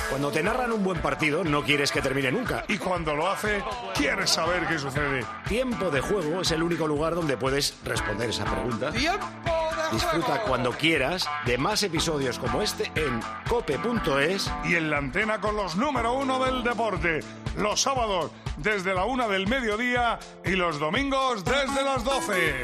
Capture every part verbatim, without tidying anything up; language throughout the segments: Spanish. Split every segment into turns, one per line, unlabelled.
Cuando te narran un buen partido, no quieres que termine nunca.
Y cuando lo hace, quieres saber qué sucede.
Tiempo de Juego es el único lugar donde puedes responder esa pregunta.
¡Tiempo de
Disfruta
juego!
cuando quieras de más episodios como este en cope punto es.
Y en la antena con los número uno del deporte. Los sábados desde la una del mediodía y los domingos desde las doce.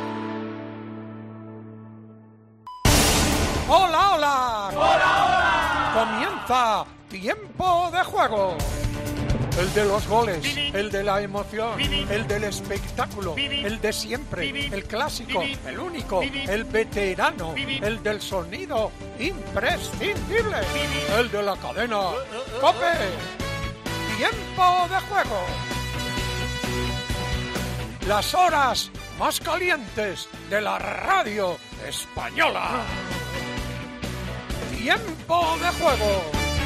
¡Hola, hola! ¡Hola, hola! Comienza Tiempo de Juego. El de los goles, el de la emoción, el del espectáculo, el de siempre, el clásico, el único, el veterano, el del sonido imprescindible, el de la cadena COPE. Tiempo de Juego. Las horas más calientes de la radio española. Tiempo de Juego.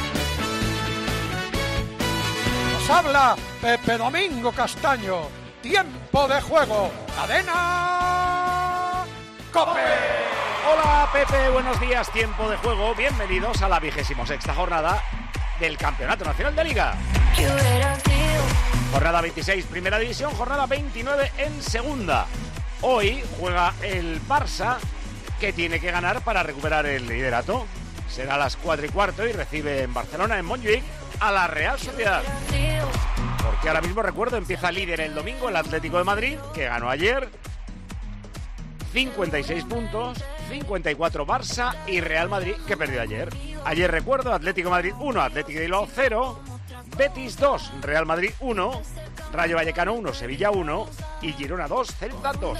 Nos habla Pepe Domingo Castaño. Tiempo de Juego. Cadena COPE.
Hola Pepe, buenos días. Tiempo de Juego. Bienvenidos a la vigésimo sexta jornada del Campeonato Nacional de Liga. Jornada veintiséis, Primera División. Jornada veintinueve en Segunda. Hoy juega el Barça, que tiene que ganar para recuperar el liderato. Será a las cuatro y cuarto y recibe en Barcelona, en Montjuic, a la Real Sociedad. Porque ahora mismo, recuerdo, empieza líder el domingo el Atlético de Madrid, que ganó ayer. cincuenta y seis puntos, cincuenta y cuatro Barça y Real Madrid, que perdió ayer. Ayer, recuerdo, Atlético de Madrid uno, Atlético de Bilbao cero, Betis dos, Real Madrid uno, Rayo Vallecano uno, Sevilla uno y Girona dos, Celta dos.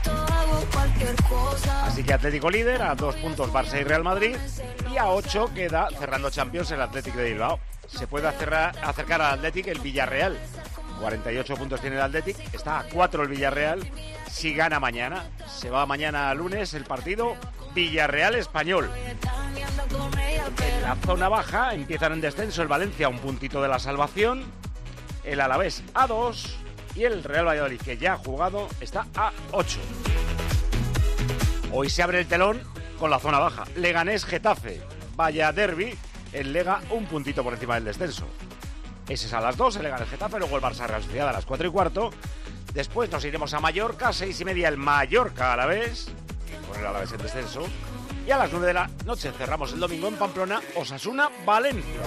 Así que Atlético líder, a dos puntos Barça y Real Madrid, y a ocho queda cerrando Champions el Atlético de Bilbao. Se puede acercar, acercar al Atlético el Villarreal. cuarenta y ocho puntos tiene el Atlético, está a cuatro el Villarreal. Si gana mañana, se va mañana lunes el partido Villarreal-Español. En la zona baja empiezan en descenso el Valencia, un puntito de la salvación, el Alavés a dos y el Real Valladolid, que ya ha jugado, está a ocho. Hoy se abre el telón con la zona baja. Leganés-Getafe, vaya derbi, el Lega un puntito por encima del descenso. Ese es a las dos, el Leganés-Getafe, luego el Barça-Real Sociedad a las cuatro y cuarto. Después nos iremos a Mallorca, seis y media el Mallorca Alavés, con el Alavés en descenso. Y a las nueve de la noche cerramos el domingo en Pamplona, Osasuna, Valencia.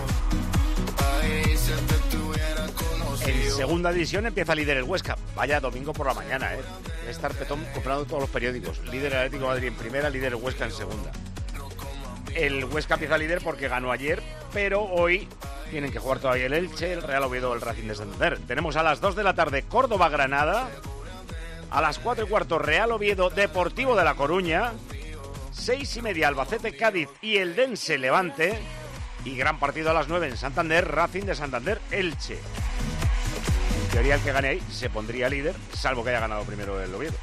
En segunda división empieza líder el Huesca. Vaya domingo por la mañana, ¿eh? Debe estar Petón comprando todos los periódicos. Líder el Atlético de Madrid en primera, líder el Huesca en segunda. El Huesca empieza líder porque ganó ayer, pero hoy tienen que jugar todavía el Elche, el Real Oviedo, el Racing de Santander. Tenemos a las dos de la tarde Córdoba-Granada, a las cuatro y cuarto Real Oviedo, Deportivo de La Coruña, seis y media Albacete-Cádiz y el Dense Levante, y gran partido a las nueve en Santander, Racing de Santander, Elche. En teoría el que gane ahí se pondría líder, salvo que haya ganado primero el Oviedo.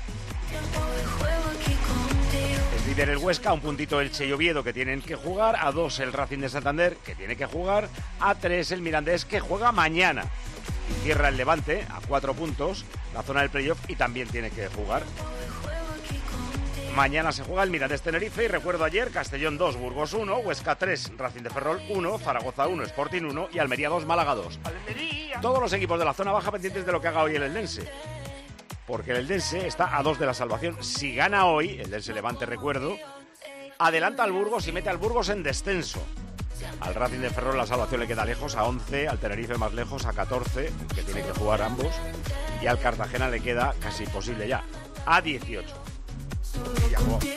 Es líder el Huesca, a un puntito Elche y Oviedo que tienen que jugar, a dos el Racing de Santander que tiene que jugar, a tres el Mirandés que juega mañana. Y cierra el Levante a cuatro puntos, la zona del playoff, y también tiene que jugar. Mañana se juega el Mirandés Tenerife y recuerdo ayer Castellón dos, Burgos uno, Huesca tres, Racing de Ferrol uno, Zaragoza uno, Sporting uno y Almería dos, Málaga dos. ¡Almería! Todos los equipos de la zona baja pendientes de lo que haga hoy el Eldense, porque el Eldense está a dos de la salvación. Si gana hoy, el Eldense Levante, recuerdo, adelanta al Burgos y mete al Burgos en descenso. Al Racing de Ferrol la salvación le queda lejos, a once, al Tenerife más lejos, a catorce, que tiene que jugar ambos, y al Cartagena le queda casi imposible ya, a dieciocho. Y ya jugó.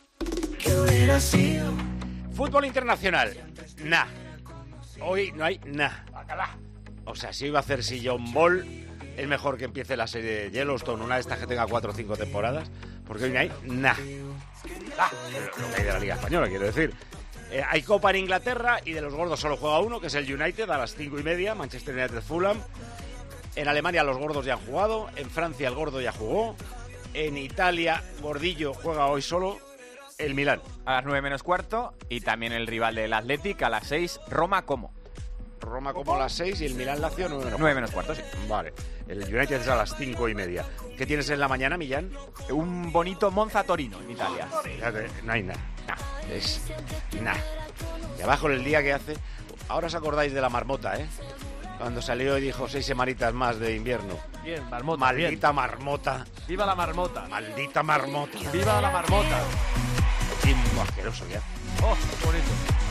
Fútbol internacional, nah. Hoy no hay nah. O sea, si iba a hacer sillón ball, es mejor que empiece la serie de Yellowstone, una de estas que tenga cuatro o cinco temporadas, porque hoy no hay nah. Ah, lo que hay de la Liga Española, quiero decir. Eh, hay Copa en Inglaterra y de los gordos solo juega uno, que es el United, a las cinco y media, Manchester United-Fulham. En Alemania los gordos ya han jugado, en Francia el gordo ya jugó, en Italia Gordillo juega hoy solo, el Milán.
A las nueve menos cuarto, y también el rival del Athletic a las seis, Roma como.
Roma como a las seis y el Milán Lazio
nueve menos cuarto, sí.
Vale, el United es a las cinco y media. ¿Qué tienes en la mañana, Millán?
Un bonito Monza-Torino en Italia.
Fíjate, no hay nada. Nah, es nada. Y abajo el día que hace...
Ahora os acordáis de la marmota, ¿eh? Cuando salió y dijo seis semanitas más de invierno.
Bien, marmota.
Maldita
bien.
marmota.
Viva la marmota.
Maldita marmota.
Viva la marmota.
Timbo asqueroso ya.
Oh, qué bonito.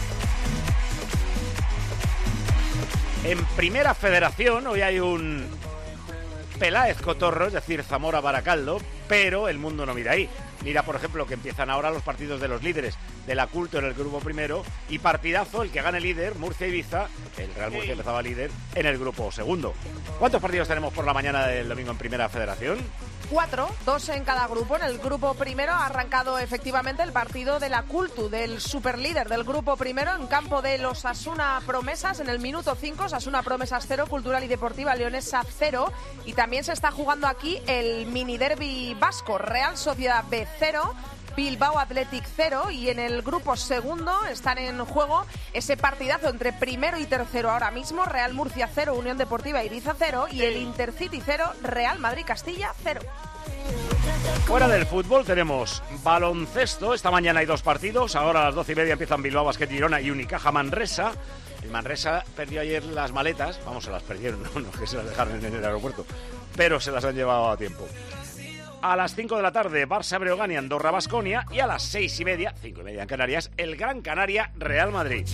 En Primera Federación hoy hay un Peláez Cotorro, es decir, Zamora Baracaldo, pero el mundo no mira ahí. Mira, por ejemplo, que empiezan ahora los partidos de los líderes de la Culto en el grupo primero y partidazo, el que gane líder, Murcia-Ibiza, el Real Murcia empezaba líder en el grupo segundo. ¿Cuántos partidos tenemos por la mañana del domingo en Primera Federación?
Cuatro, dos en cada grupo. En el grupo primero ha arrancado efectivamente el partido de la Cultu, del superlíder del grupo primero, en campo de los Osasuna Promesas, en el minuto cinco, Osasuna Promesas cero, Cultural y Deportiva Leonesa cero. Y también se está jugando aquí el mini derbi vasco, Real Sociedad B cero, Bilbao Athletic cero, y en el grupo segundo están en juego ese partidazo entre primero y tercero ahora mismo, Real Murcia cero, Unión Deportiva Ibiza cero, y el Intercity cero, Real Madrid Castilla cero.
Fuera del fútbol tenemos baloncesto. Esta mañana hay dos partidos. Ahora a las doce y media empiezan Bilbao Basket Girona y Unicaja Manresa. El Manresa perdió ayer las maletas. Vamos, se las perdieron, no, no que se las dejaron en el aeropuerto, pero se las han llevado a tiempo. A las cinco de la tarde, Barça Breogán y Andorra Baskonia. Y a las seis y media, cinco y media en Canarias, el Gran Canaria Real Madrid.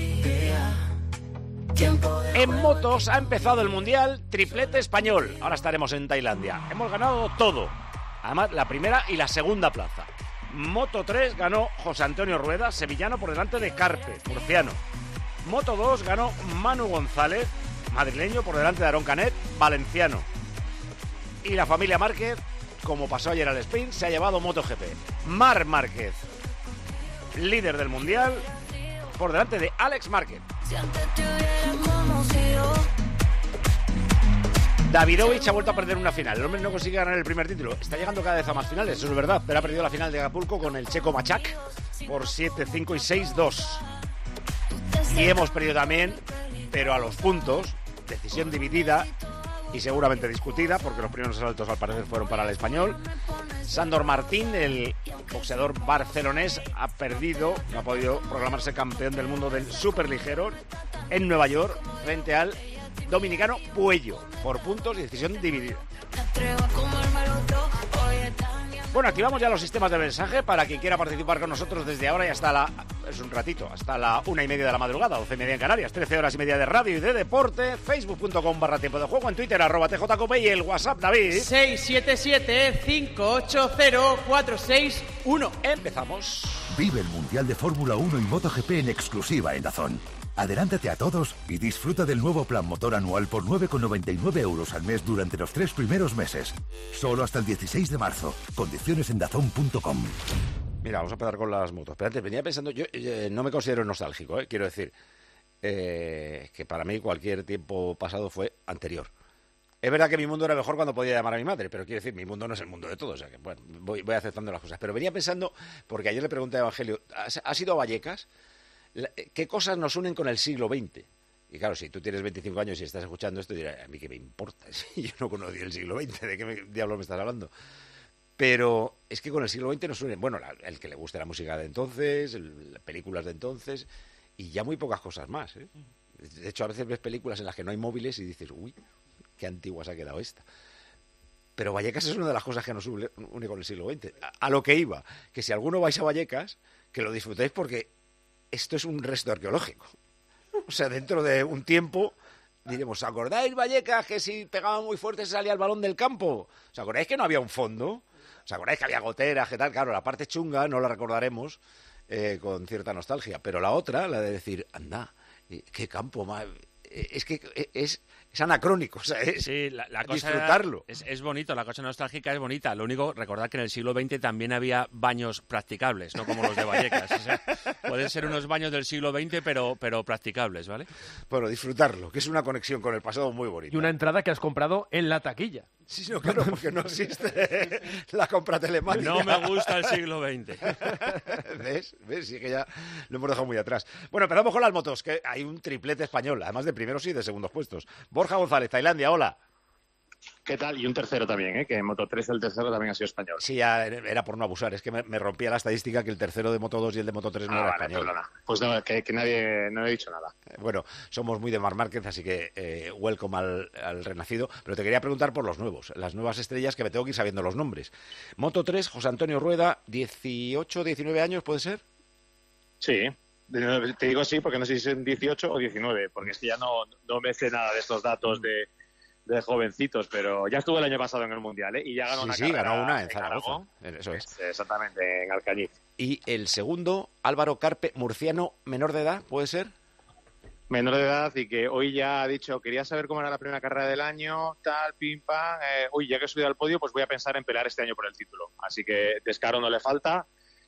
En motos ha empezado el Mundial triplete español. Ahora estaremos en Tailandia. Hemos ganado todo. Además, la primera y la segunda plaza. Moto tres ganó José Antonio Rueda, sevillano, por delante de Carpe, murciano. Moto dos ganó Manu González, madrileño, por delante de Aarón Canet, valenciano. Y la familia Márquez, como pasó ayer al sprint, se ha llevado MotoGP. Marc Márquez, líder del Mundial, por delante de Alex Márquez. Davidovich ha vuelto a perder una final. El hombre no consigue ganar el primer título. Está llegando cada vez a más finales, eso es verdad, pero ha perdido la final de Acapulco con el checo Machak por siete cinco y seis dos. Y hemos perdido también, pero a los puntos, decisión dividida y seguramente discutida, porque los primeros asaltos al parecer fueron para el español. Sándor Martín, el boxeador barcelonés, ha perdido, no ha podido proclamarse campeón del mundo del superligero en Nueva York frente al dominicano Puello, por puntos y decisión dividida. Bueno, activamos ya los sistemas de mensaje para quien quiera participar con nosotros desde ahora y hasta la... es un ratito, hasta la una y media de la madrugada, doce y media en Canarias, trece horas y media de radio y de deporte, facebook punto com barra tiempo de juego, en Twitter, arroba tjcope y el WhatsApp, David.
seis siete siete, cinco ocho cero, cuatro seis uno.
Empezamos.
Vive el Mundial de Fórmula uno y MotoGP en exclusiva en DAZN. Adelántate a todos y disfruta del nuevo plan motor anual por nueve con noventa y nueve euros al mes durante los tres primeros meses. Solo hasta el dieciséis de marzo. Condiciones en dazn punto com.
Mira, vamos a empezar con las motos. Pero antes venía pensando, yo eh, no me considero nostálgico, ¿eh? Quiero decir eh, que para mí cualquier tiempo pasado fue anterior. Es verdad que mi mundo era mejor cuando podía llamar a mi madre, pero quiero decir, mi mundo no es el mundo de todos, o sea que bueno, voy, voy aceptando las cosas. Pero venía pensando, porque ayer le pregunté a Evangelio, ¿has, has ido a Vallecas? ¿Qué cosas nos unen con el siglo veinte? Y claro, si tú tienes veinticinco años y estás escuchando esto, dirás, a mí qué me importa, si yo no conocí el siglo veinte, ¿de qué me, diablo me estás hablando? Pero es que con el siglo veinte nos unen, bueno, la, el que le guste la música de entonces, el, las películas de entonces, y ya muy pocas cosas más, ¿eh? De hecho, a veces ves películas en las que no hay móviles y dices, uy, qué antigua se ha quedado esta. Pero Vallecas es una de las cosas que nos une, une con el siglo veinte. A, a lo que iba, que si alguno vais a Vallecas, que lo disfrutéis porque esto es un resto arqueológico. O sea, dentro de un tiempo diremos, ¿os acordáis, Vallecas, que si pegaba muy fuerte se salía el balón del campo? ¿Os acordáis que no había un fondo? ¿Os acordáis que había goteras, que tal? Claro, la parte chunga no la recordaremos eh, con cierta nostalgia, pero la otra, la de decir, anda, qué campo más... Es que es, es anacrónico, o sea, es
sí, la, la cosa
disfrutarlo.
Es, es bonito, la cosa nostálgica es bonita. Lo único, recordad que en el siglo veinte también había baños practicables, no como los de Vallecas. O sea, pueden ser unos baños del siglo veinte, pero, pero practicables, ¿vale?
Bueno, disfrutarlo, que es una conexión con el pasado muy bonita.
Y una entrada que has comprado en la taquilla.
Sí, no, claro, porque no existe la compra telemática.
No me gusta el siglo veinte.
¿Ves? ¿Ves? Sí que ya lo hemos dejado muy atrás. Bueno, empezamos con las motos, que hay un triplete español, además de primeros y de segundos puestos. Borja González, Tailandia, hola.
¿Qué tal? Y un tercero también, ¿eh? Que en Moto tres el tercero también ha sido español.
Sí, ya era por no abusar. Es que me, me rompía la estadística que el tercero de Moto dos y el de Moto tres no
ah,
era
vale,
español.
Perdona. Pues no, que, que nadie, no he dicho nada.
Bueno, somos muy de Marc Márquez, así que eh, welcome al, al renacido. Pero te quería preguntar por los nuevos, las nuevas estrellas que me tengo que ir sabiendo los nombres. Moto tres, José Antonio Rueda, dieciocho, diecinueve años, ¿puede ser?
Sí. Te digo sí porque no sé si son dieciocho o diecinueve, porque es que ya no, no me sé nada de estos datos de... de jovencitos, pero ya estuvo el año pasado en el Mundial, ¿eh? Y ya ganó
sí,
una
sí,
carrera
ganó una en
en
Zaragoza.
Aragón.
Eso es.
Exactamente, en Alcañiz.
Y el segundo, Álvaro Carpe, murciano, menor de edad, ¿puede ser?
Menor de edad y que hoy ya ha dicho, quería saber cómo era la primera carrera del año, tal, pim, pam. Eh, uy, ya que he subido al podio, pues voy a pensar en pelear este año por el título. Así que descaro no le falta.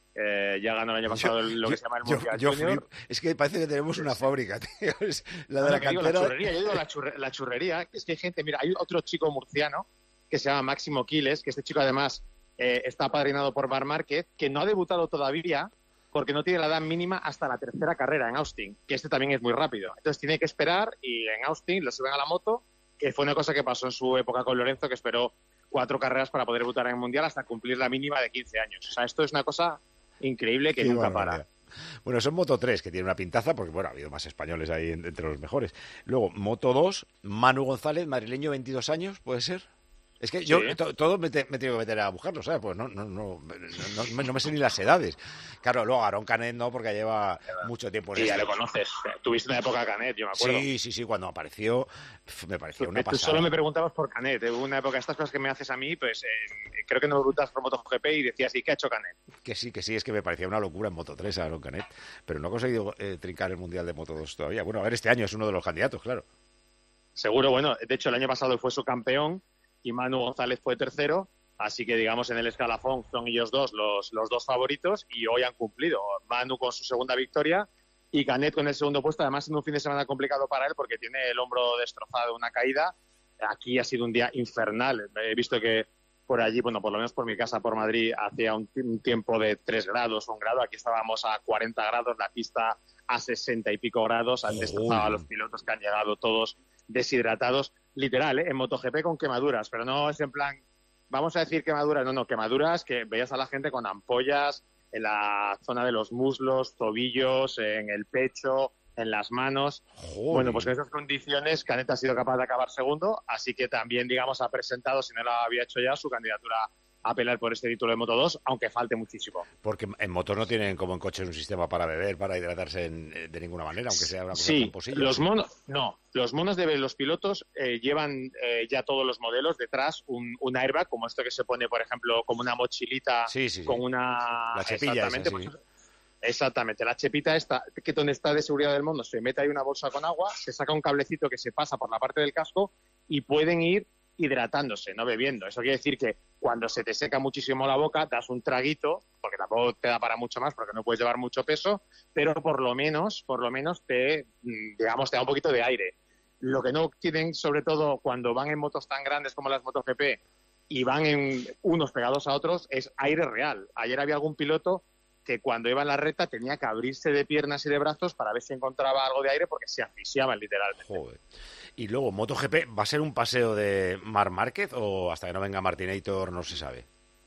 Eh, ya ganó el año pasado yo, lo que yo, se llama el Mundial
yo, yo
Junior.
Flip. Es que parece que tenemos una fábrica, tío. Es la de
no,
la
cantera.
cantera.
La churrería, yo digo la, churre, la churrería. Es que hay gente, mira, hay otro chico murciano que se llama Máximo Quiles, que este chico además eh, está apadrinado por Marc Márquez, que no ha debutado todavía porque no tiene la edad mínima hasta la tercera carrera en Austin, que este también es muy rápido. Entonces tiene que esperar y en Austin lo suben a la moto, que fue una cosa que pasó en su época con Lorenzo, que esperó cuatro carreras para poder debutar en el Mundial hasta cumplir la mínima de quince años. O sea, esto es una cosa increíble que
Qué
nunca
barbaridad. para. Bueno, son Moto tres, que tiene una pintaza, porque bueno, ha habido más españoles ahí entre los mejores. Luego, Moto dos, Manu González, madrileño, veintidós años, ¿puede ser? Es que yo sí. to, todo me, te, me tengo que meter a buscarlo, ¿sabes? Pues no, no, no, no, no, no me sé ni las edades. Claro, luego Aarón Canet no, porque lleva mucho tiempo en
sí,
esto.
ya lo conoces. Tuviste una época Canet, yo me acuerdo.
Sí, sí, sí, cuando apareció me parecía una
Tú
pasada.
solo me preguntabas por Canet. Hubo una época, estas cosas que me haces a mí, pues eh, creo que no me preguntas por MotoGP y decías, ¿y qué ha hecho Canet?
Que sí, que sí, es que me parecía una locura en Moto tres Aarón Canet, pero no ha conseguido eh, trincar el Mundial de Moto dos todavía. Bueno, a ver, este año es uno de los candidatos, claro.
Seguro, bueno, de hecho el año pasado fue su campeón y Manu González fue tercero, así que digamos en el escalafón son ellos dos los, los dos favoritos y hoy han cumplido. Manu con su segunda victoria y Canet con el segundo puesto, además en un fin de semana complicado para él porque tiene el hombro destrozado de una caída. Aquí ha sido un día infernal. He visto que por allí, bueno, por lo menos por mi casa, por Madrid, hacía un, un tiempo de tres grados o un grado. Aquí estábamos a cuarenta grados, la pista a sesenta y pico grados. Han destrozado a los pilotos que han llegado todos deshidratados. Literal, ¿eh? En MotoGP con quemaduras, pero no es en plan, vamos a decir quemaduras, no, no, quemaduras que veías a la gente con ampollas en la zona de los muslos, tobillos, en el pecho, en las manos. Joder. Bueno, pues en esas condiciones Canet ha sido capaz de acabar segundo, así que también, digamos, ha presentado, si no lo había hecho ya, su candidatura a pelear por este título de Moto dos, aunque falte muchísimo.
Porque en moto no tienen como en coches un sistema para beber, para hidratarse en, de ninguna manera, aunque sea una cosa
sí,
tan posible.
Los monos, no, los monos de los pilotos eh, llevan eh, ya todos los modelos detrás un, un airbag, como esto que se pone, por ejemplo, como una mochilita
sí, sí, sí.
con una...
La chepilla
exactamente,
esa, sí.
pues, exactamente, la chepita esta, que donde está de seguridad del mono, se mete ahí una bolsa con agua, se saca un cablecito que se pasa por la parte del casco y pueden ir hidratándose, no bebiendo. Eso quiere decir que cuando se te seca muchísimo la boca, das un traguito, porque tampoco te da para mucho más, porque no puedes llevar mucho peso, pero por lo menos, por lo menos te, digamos, te da un poquito de aire. Lo que no tienen, sobre todo cuando van en motos tan grandes como las MotoGP y van en unos pegados a otros, es aire real. Ayer había algún piloto que cuando iba en la recta tenía que abrirse de piernas y de brazos para ver si encontraba algo de aire porque se asfixiaban literalmente.
Joder. Y luego, MotoGP, ¿va a ser un paseo de Marc Márquez o hasta que no venga Martinator no se sabe?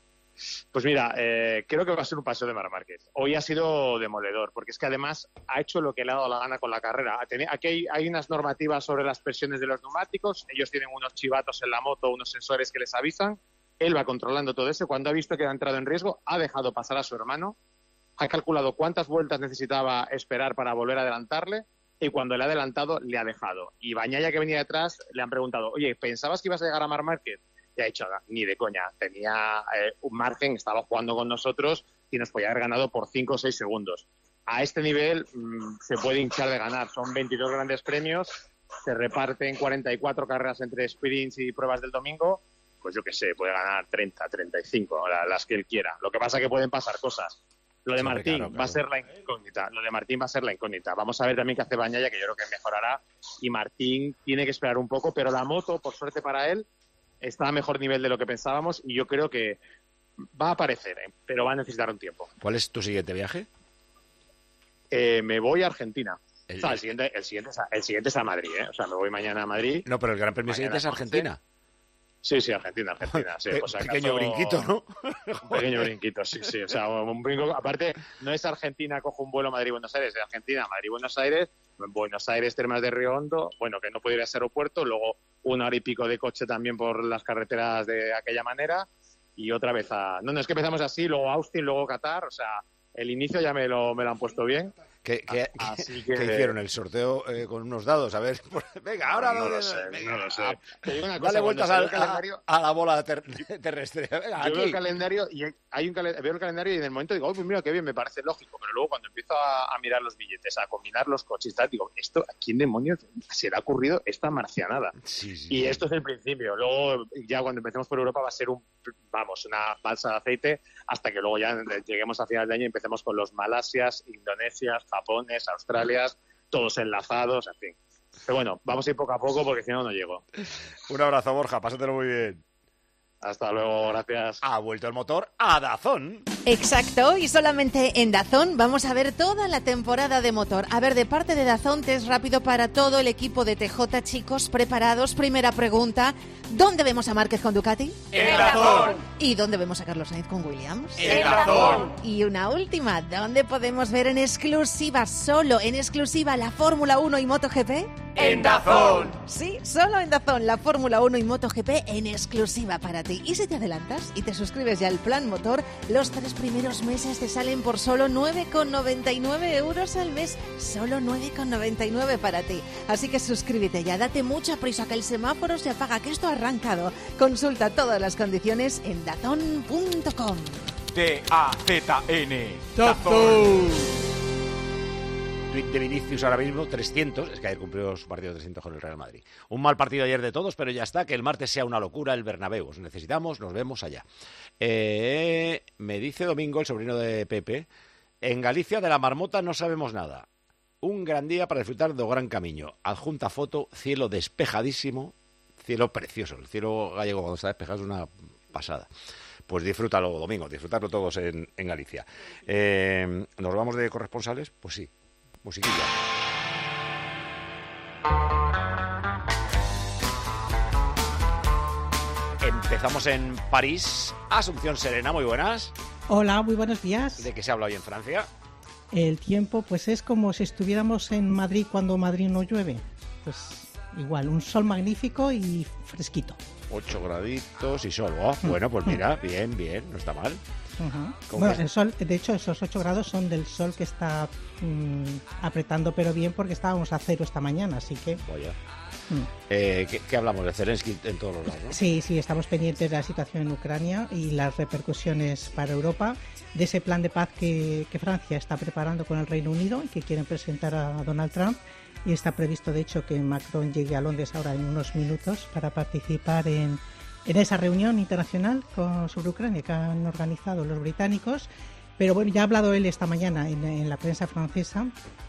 Pues mira, eh, creo que va a ser un paseo de Marc Márquez. Hoy ha sido demoledor, porque es que además ha hecho lo que le ha dado la gana con la carrera. Aquí hay, hay unas normativas sobre las presiones de los neumáticos, ellos tienen unos chivatos en la moto, unos sensores que les avisan, él va controlando todo eso, cuando ha visto que ha entrado en riesgo, ha dejado pasar a su hermano, ha calculado cuántas vueltas necesitaba esperar para volver a adelantarle, y cuando le ha adelantado, le ha dejado. Y Bagnaia, que venía detrás, le han preguntado, oye, ¿pensabas que ibas a llegar a Marc Márquez? Y ha dicho, ni de coña, tenía eh, un margen, estaba jugando con nosotros y nos podía haber ganado por cinco o seis segundos. A este nivel mmm, se puede hinchar de ganar. Son veintidós grandes premios, se reparten cuarenta y cuatro carreras entre sprints y pruebas del domingo, pues yo qué sé, puede ganar treinta, treinta y cinco, las que él quiera. Lo que pasa es que pueden pasar cosas. Lo de Martín claro, claro. va a ser la incógnita. Lo de Martín va a ser la incógnita. Vamos a ver también qué hace Bagnaia, que yo creo que mejorará. Y Martín tiene que esperar un poco, pero la moto, por suerte para él, está a mejor nivel de lo que pensábamos y yo creo que va a aparecer, ¿eh? Pero va a necesitar un tiempo.
¿Cuál es tu siguiente viaje?
Eh, me voy a Argentina.
El,
o sea, el siguiente, el siguiente, es a, el siguiente es a Madrid, ¿eh? O sea, me voy mañana a Madrid.
No, pero el Gran Premio siguiente es a Argentina.
Sí, sí, Argentina, Argentina. Sí, pues acaso,
pequeño brinquito, ¿no?
Un pequeño brinquito, sí, sí. O sea, un brinco. Aparte, no es Argentina, cojo un vuelo Madrid-Buenos Aires, es Argentina, Madrid-Buenos Aires, Buenos Aires, Termas de Río Hondo, bueno, que no puede ir a ese aeropuerto, luego una hora y pico de coche también por las carreteras de aquella manera, y otra vez a... No, no, es que empezamos así, luego Austin, luego Qatar, o sea, el inicio ya me lo, me lo han puesto bien.
¿Qué, qué,
Así
que...
que...
¿Qué hicieron? ¿El sorteo eh, con unos dados? A ver, venga, ahora...
No, no
lo
lo sé,
venga,
no lo sé.
a,
Te digo una cosa,
dale vueltas
al,
a, calendario... a, a la bola ter terrestre. Venga,
yo
aquí.
veo el calendario y hay un calen veo el calendario y en el momento digo, oh, pues mira, qué bien, me parece lógico. Pero luego cuando empiezo a, a mirar los billetes, a combinar los coches y tal, digo, ¿esto a quién demonios se le ha ocurrido esta marcianada?
Sí, sí,
y
sí.
Esto es el principio. Luego, ya cuando empecemos por Europa va a ser un, vamos, una balsa de aceite hasta que luego ya lleguemos a final de año y empecemos con los Malasias, Indonesias, Japones, Australias, todos enlazados, en fin. Pero bueno, vamos a ir poco a poco porque si no, no llego.
Un abrazo, Borja, pásatelo muy bien.
Hasta luego, gracias.
Ha vuelto el motor a Dazón.
Exacto, y solamente en Dazón vamos a ver toda la temporada de motor. A ver, de parte de Dazón, test rápido para todo el equipo de T J, chicos, preparados. Primera pregunta, ¿dónde vemos a Márquez con Ducati?
En Dazón.
¿Y dónde vemos a Carlos Sainz con Williams?
En Dazón.
Y una última, ¿dónde podemos ver en exclusiva, solo en exclusiva, la Fórmula uno y MotoGP?
En Dazón.
Sí, solo en Dazón, la Fórmula uno y MotoGP en exclusiva para ti. Y si te adelantas y te suscribes ya al plan motor, los tres primeros meses te salen por solo nueve con noventa y nueve euros al mes. Solo nueve con noventa y nueve para ti. Así que suscríbete ya, date mucha prisa que el semáforo se apaga, que esto ha arrancado. Consulta todas las condiciones en dazón punto com.
D A Z N.
¡Dazón!
Tweet de Vinicius ahora mismo, trescientos, es que ayer cumplió su partido trescientos con el Real Madrid. Un mal partido ayer de todos, pero ya está, que el martes sea una locura el Bernabéu. Os necesitamos, nos vemos allá. Eh, me dice Domingo, el sobrino de Pepe, en Galicia de la marmota no sabemos nada. Un gran día para disfrutar do gran camiño. Adjunta foto, cielo despejadísimo, cielo precioso. El cielo gallego cuando está despejado es una pasada. Pues disfrútalo, Domingo, disfrutarlo todos en, en Galicia. Eh, ¿Nos vamos de corresponsales? Pues sí. Musiquilla. Empezamos en París. Asunción Serena, muy buenas.
Hola, muy buenos días.
¿De qué se habla hoy en Francia?
El tiempo, pues es como si estuviéramos en Madrid cuando Madrid no llueve. Pues igual, un sol magnífico y fresquito.
Ocho graditos y sol. Oh, bueno, pues mira, bien, bien, no está mal.
Uh-huh. Bueno, el sol, de hecho, esos ocho grados son del sol que está mmm, apretando, pero bien, porque estábamos a cero esta mañana, así que...
Vaya.
Mm.
Eh, ¿qué, ¿Qué hablamos? De Zelensky en todos los lados, ¿no?
Sí, sí, estamos pendientes de la situación en Ucrania y las repercusiones para Europa, de ese plan de paz que, que Francia está preparando con el Reino Unido y que quieren presentar a Donald Trump. Y está previsto, de hecho, que Macron llegue a Londres ahora en unos minutos para participar en, en esa reunión internacional con, sobre Ucrania que han organizado los británicos. Pero bueno, ya ha hablado él esta mañana en, en la prensa francesa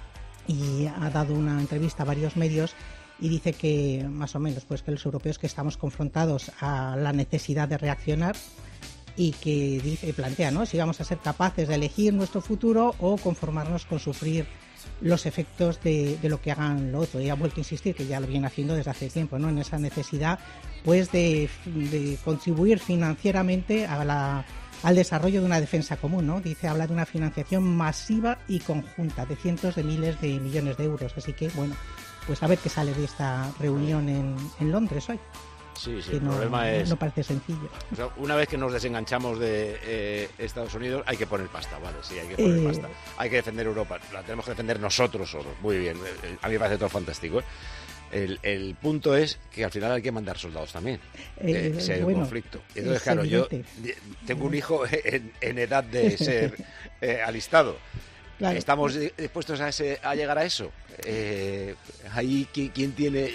y ha dado una entrevista a varios medios y dice que, más o menos, pues que los europeos que estamos confrontados a la necesidad de reaccionar y que dice, plantea, ¿no?, si vamos a ser capaces de elegir nuestro futuro o conformarnos con sufrir los efectos de, de lo que hagan lo otro. Y ha vuelto a insistir, que ya lo viene haciendo desde hace tiempo, ¿no?, en esa necesidad pues de, de contribuir financieramente a la, al desarrollo de una defensa común, ¿no? Dice, habla de una financiación masiva y conjunta de cientos de miles de millones de euros. Así que, bueno, pues a ver qué sale de esta reunión en, en Londres hoy.
Sí, sí,
que
el
no,
problema es...
no parece sencillo.
O sea, una vez que nos desenganchamos de eh, Estados Unidos, hay que poner pasta, ¿vale? Sí, hay que poner
Eh...
pasta. Hay que defender Europa. La tenemos que defender nosotros solos. Muy bien. A mí me parece todo fantástico, ¿eh? El, el punto es que al final hay que mandar soldados también,
Eh,
eh, si hay
bueno,
un conflicto. Entonces,
es
claro, yo
evidente.
tengo un hijo en, en edad de ser eh, alistado.
Claro.
¿Estamos dispuestos a, ese, a llegar a eso? Eh, ahí, ¿quién, quién tiene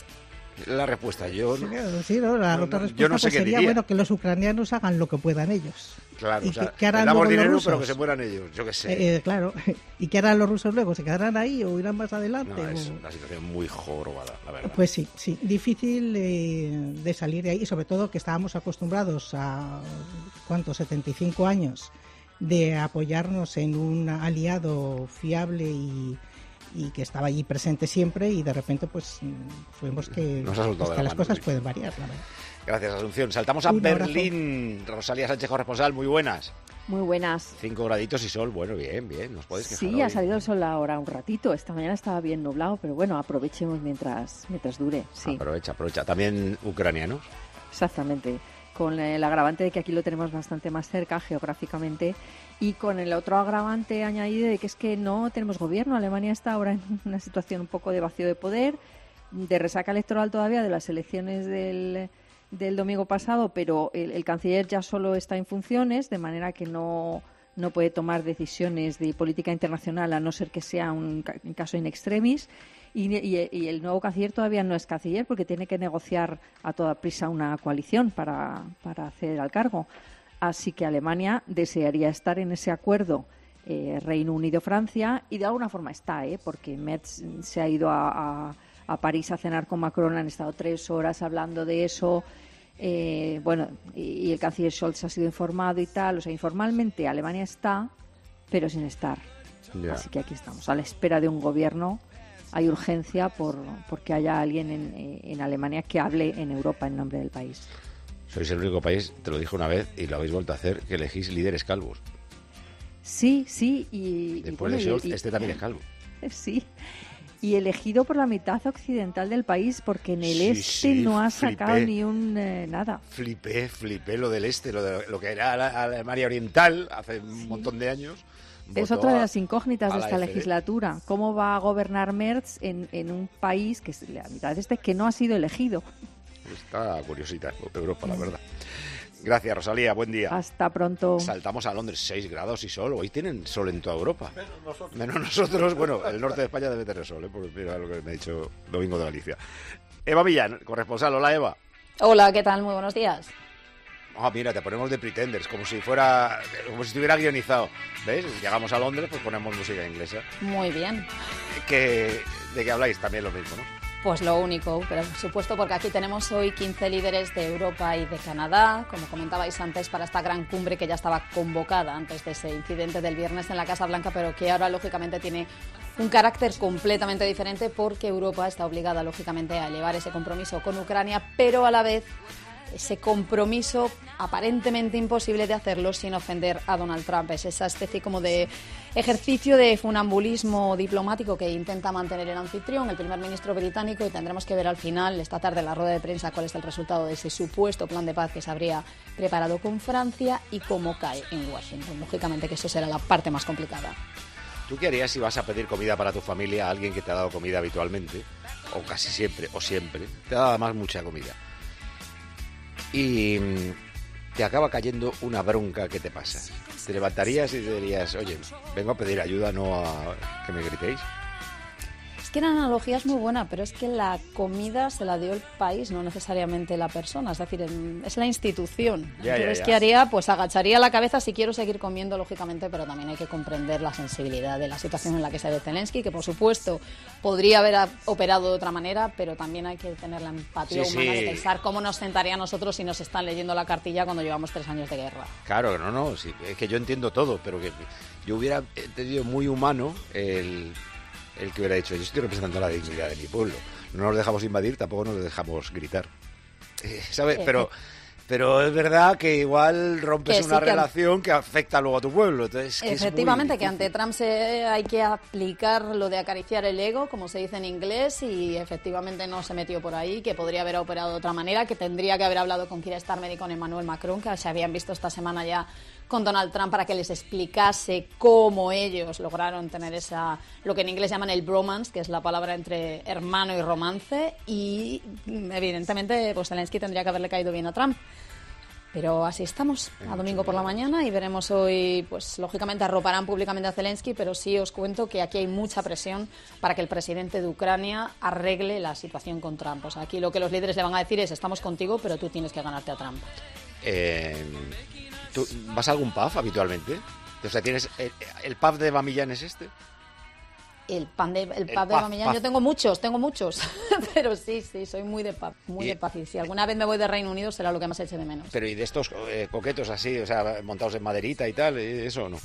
la respuesta? Yo no,
sí, no, la
no,
otra
no,
respuesta
yo no sé
pues
qué
sería,
diría.
bueno, que los ucranianos hagan lo que puedan ellos.
Claro,
¿Y
o sea,
qué- qué harán
les damos
luego los
dinero,
rusos?
pero que se mueran ellos, yo qué sé.
Eh, eh, claro. ¿Y qué harán los rusos luego? ¿Se quedarán ahí o irán más adelante?
No, es
o-
una situación muy jorobada, la verdad.
Pues sí, sí, difícil eh, de salir de ahí, y sobre todo que estábamos acostumbrados a, ¿cuántos? setenta y cinco años de apoyarnos en un aliado fiable y, y que estaba allí presente siempre, y de repente pues vemos que,
Nos ha soltado
pues,
de
que
la
las
mano,
cosas
sí.
pueden variar, la verdad.
Gracias, Asunción. Saltamos a
Un abrazo.
Berlín. Rosalía Sánchez, corresponsal, muy buenas.
Muy buenas.
Cinco graditos y sol, bueno, bien, bien. ¿Nos podéis quejar
Sí,
hoy?
ha salido el sol ahora un ratito. Esta mañana estaba bien nublado, pero bueno, aprovechemos mientras, mientras dure. Sí,
Aprovecha, aprovecha. También ucranianos.
exactamente. Con el agravante de que aquí lo tenemos bastante más cerca geográficamente y con el otro agravante añadido de que es que no tenemos gobierno. Alemania está ahora en una situación un poco de vacío de poder, de resaca electoral todavía de las elecciones del, del domingo pasado, pero el, el canciller ya solo está en funciones, de manera que no, no puede tomar decisiones de política internacional a no ser que sea un, ca- un caso in extremis. Y, y- y el nuevo canciller todavía no es canciller porque tiene que negociar a toda prisa una coalición para, para acceder al cargo. Así que Alemania desearía estar en ese acuerdo eh, Reino Unido-Francia, y de alguna forma está, ¿eh? Porque Merz se ha ido a, a, a París a cenar con Macron, han estado tres horas hablando de eso. Eh, bueno, y, y el canciller Scholz ha sido informado y tal. O sea, informalmente Alemania está, pero sin estar.
Ya.
Así que aquí estamos, a la espera de un gobierno. Hay urgencia por porque haya alguien en, en Alemania que hable en Europa en nombre del país.
Sois el único país, te lo dije una vez y lo habéis vuelto a hacer, que elegís líderes calvos.
Sí, sí, y...
Después
y bueno,
de
y-
Scholz,
y-
este también es calvo.
Sí, y elegido por la mitad occidental del país, porque en el
Sí,
este
sí,
no ha sacado
flipé.
ni un eh, nada.
Flipé, flipé lo del este, lo, de, lo que era la Alemania Oriental hace un montón de años.
Es
Votó
otra de
a-
las incógnitas
a
de
la
esta
F D.
legislatura. ¿Cómo va a gobernar Merz en, en un país que es la mitad de este que no ha sido elegido?
Está curiosita Europa, la verdad. Gracias, Rosalía. Buen día.
Hasta pronto.
Saltamos a Londres, seis grados y sol. Hoy tienen sol en toda Europa. Menos nosotros. Bueno, el norte de España debe tener sol, ¿eh? Por mira lo que me ha dicho Domingo de Galicia. Eva Millán, corresponsal. Hola, Eva.
Hola, ¿qué tal? Muy buenos días.
Ah, mira, te ponemos de Pretenders, como si fuera, como si estuviera guionizado. ¿Ves? Llegamos a Londres, pues ponemos música inglesa.
Muy bien.
Que, ¿De qué habláis? También lo mismo, ¿no?
Pues lo único, pero por supuesto porque aquí tenemos hoy quince líderes de Europa y de Canadá, como comentabais antes, para esta gran cumbre que ya estaba convocada antes de ese incidente del viernes en la Casa Blanca, pero que ahora lógicamente tiene un carácter completamente diferente porque Europa está obligada lógicamente a elevar ese compromiso con Ucrania, pero a la vez ese compromiso aparentemente imposible de hacerlo sin ofender a Donald Trump. Es esa especie como de ejercicio de funambulismo diplomático que intenta mantener el anfitrión, el primer ministro británico, y tendremos que ver al final, esta tarde en la rueda de prensa, cuál es el resultado de ese supuesto plan de paz que se habría preparado con Francia y cómo cae en Washington. Lógicamente que eso será la parte más complicada.
¿Tú qué harías si vas a pedir comida para tu familia a alguien que te ha dado comida habitualmente? O casi siempre, o siempre. Te ha dado además mucha comida. Y mm, te acaba cayendo una bronca que te pasa. Te levantarías y te dirías, oye, vengo a pedir ayuda, no a que me gritéis.
Es que la analogía es muy buena, pero es que la comida se la dio el país, no necesariamente la persona. Es decir, es la institución.
Ya,
Entonces,
ya, ya.
¿qué haría? Pues agacharía la cabeza si quiero seguir comiendo, lógicamente, pero también hay que comprender la sensibilidad de la situación en la que se ve Zelensky, que por supuesto podría haber a- operado de otra manera, pero también hay que tener la empatía
Sí,
humana
sí.
de pensar cómo nos sentaría a nosotros si nos están leyendo la cartilla cuando llevamos tres años de guerra.
Claro, no, no, sí, es que yo entiendo todo, pero que yo hubiera entendido muy humano el, el que hubiera dicho, yo estoy representando la dignidad de mi pueblo. No nos dejamos invadir, tampoco nos dejamos gritar. Eh, ¿Sabes?
Eh,
Pero,
eh.
pero es verdad que igual rompes
Que sí,
una
que-
relación que afecta luego a tu pueblo. Entonces, que es muy
Efectivamente, que
difícil.
ante Trump se, hay que aplicar lo de acariciar el ego, como se dice en inglés, y efectivamente no se metió por ahí, que podría haber operado de otra manera, que tendría que haber hablado con Keir Starmer y con Emmanuel Macron, que se habían visto esta semana ya con Donald Trump para que les explicase cómo ellos lograron tener esa, lo que en inglés llaman el bromance, que es la palabra entre hermano y romance, y evidentemente pues Zelensky tendría que haberle caído bien a Trump. Pero así estamos, a domingo por la mañana, y veremos hoy, pues lógicamente arroparán públicamente a Zelensky, pero sí os cuento que aquí hay mucha presión para que el presidente de Ucrania arregle la situación con Trump. O sea, aquí lo que los líderes le van a decir es, estamos contigo, pero tú tienes que ganarte a Trump.
Eh, ¿tú vas a algún pub habitualmente? O sea, tienes el, el pub de Eva Millán es este.
El pan de, el pub de
pub,
Bamillán,
pub.
yo tengo muchos, tengo muchos, pero sí, sí, soy muy de pub, muy
Y-
de pub. Y si alguna vez me voy de Reino Unido será lo que más eche de menos.
Pero y de estos eh, coquetos así, o sea, montados en maderita y tal, ¿eh? ¿Eso o no?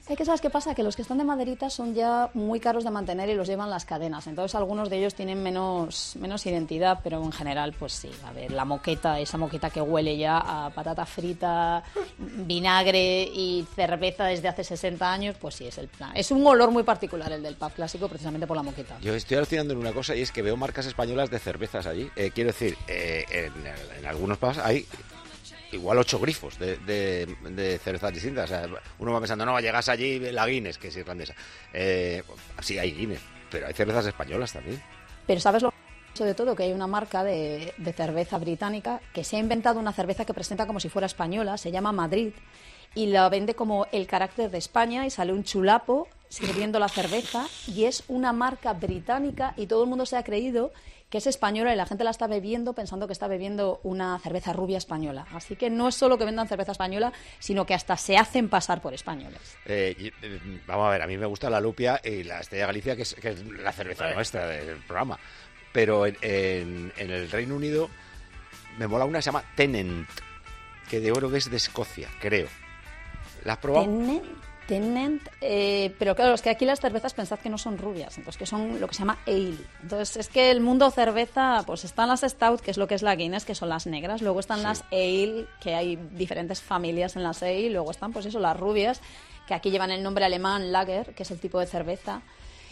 Es que sabes qué pasa, que los que están de maderita son ya muy caros de mantener y los llevan las cadenas, entonces algunos de ellos tienen menos, menos identidad, pero en general pues sí, a ver, la moqueta, esa moqueta que huele ya a patata frita, vinagre y cerveza desde hace sesenta años, pues sí, es el plan. Es un olor muy particular el del pub clásico precisamente por la moqueta.
Yo estoy alucinando en una cosa y es que veo marcas españolas de cervezas allí. Eh, quiero decir, eh, en, en algunos pubs hay igual ocho grifos de, de, de cervezas distintas. O sea, uno va pensando, no, llegas allí, la Guinness, que es irlandesa. Eh, sí, hay Guinness, pero hay cervezas españolas también.
Pero ¿sabes lo de todo? Que hay una marca de, de cerveza británica que se ha inventado una cerveza que presenta como si fuera española, se llama Madrid, y la vende como el carácter de España, y sale un chulapo sirviendo la cerveza, y es una marca británica y todo el mundo se ha creído que es española y la gente la está bebiendo pensando que está bebiendo una cerveza rubia española. Así que no es solo que vendan cerveza española, sino que hasta se hacen pasar por españoles.
Eh, vamos a ver, a mí me gusta la Lupia y la Estrella Galicia, que es, que es la cerveza nuestra del programa. Pero en, en, en el Reino Unido me mola una que se llama Tennent, que de oro es de Escocia, creo. ¿La has probado?
Tennent, Tennent, eh, pero claro, es que aquí las cervezas pensad que no son rubias, entonces que son lo que se llama ale. Entonces es que el mundo cerveza, pues están las stout, que es lo que es la Guinness, que son las negras, luego están sí. las ale, que hay diferentes familias en las ale, luego están pues eso, las rubias, que aquí llevan el nombre alemán Lager, que es el tipo de cerveza.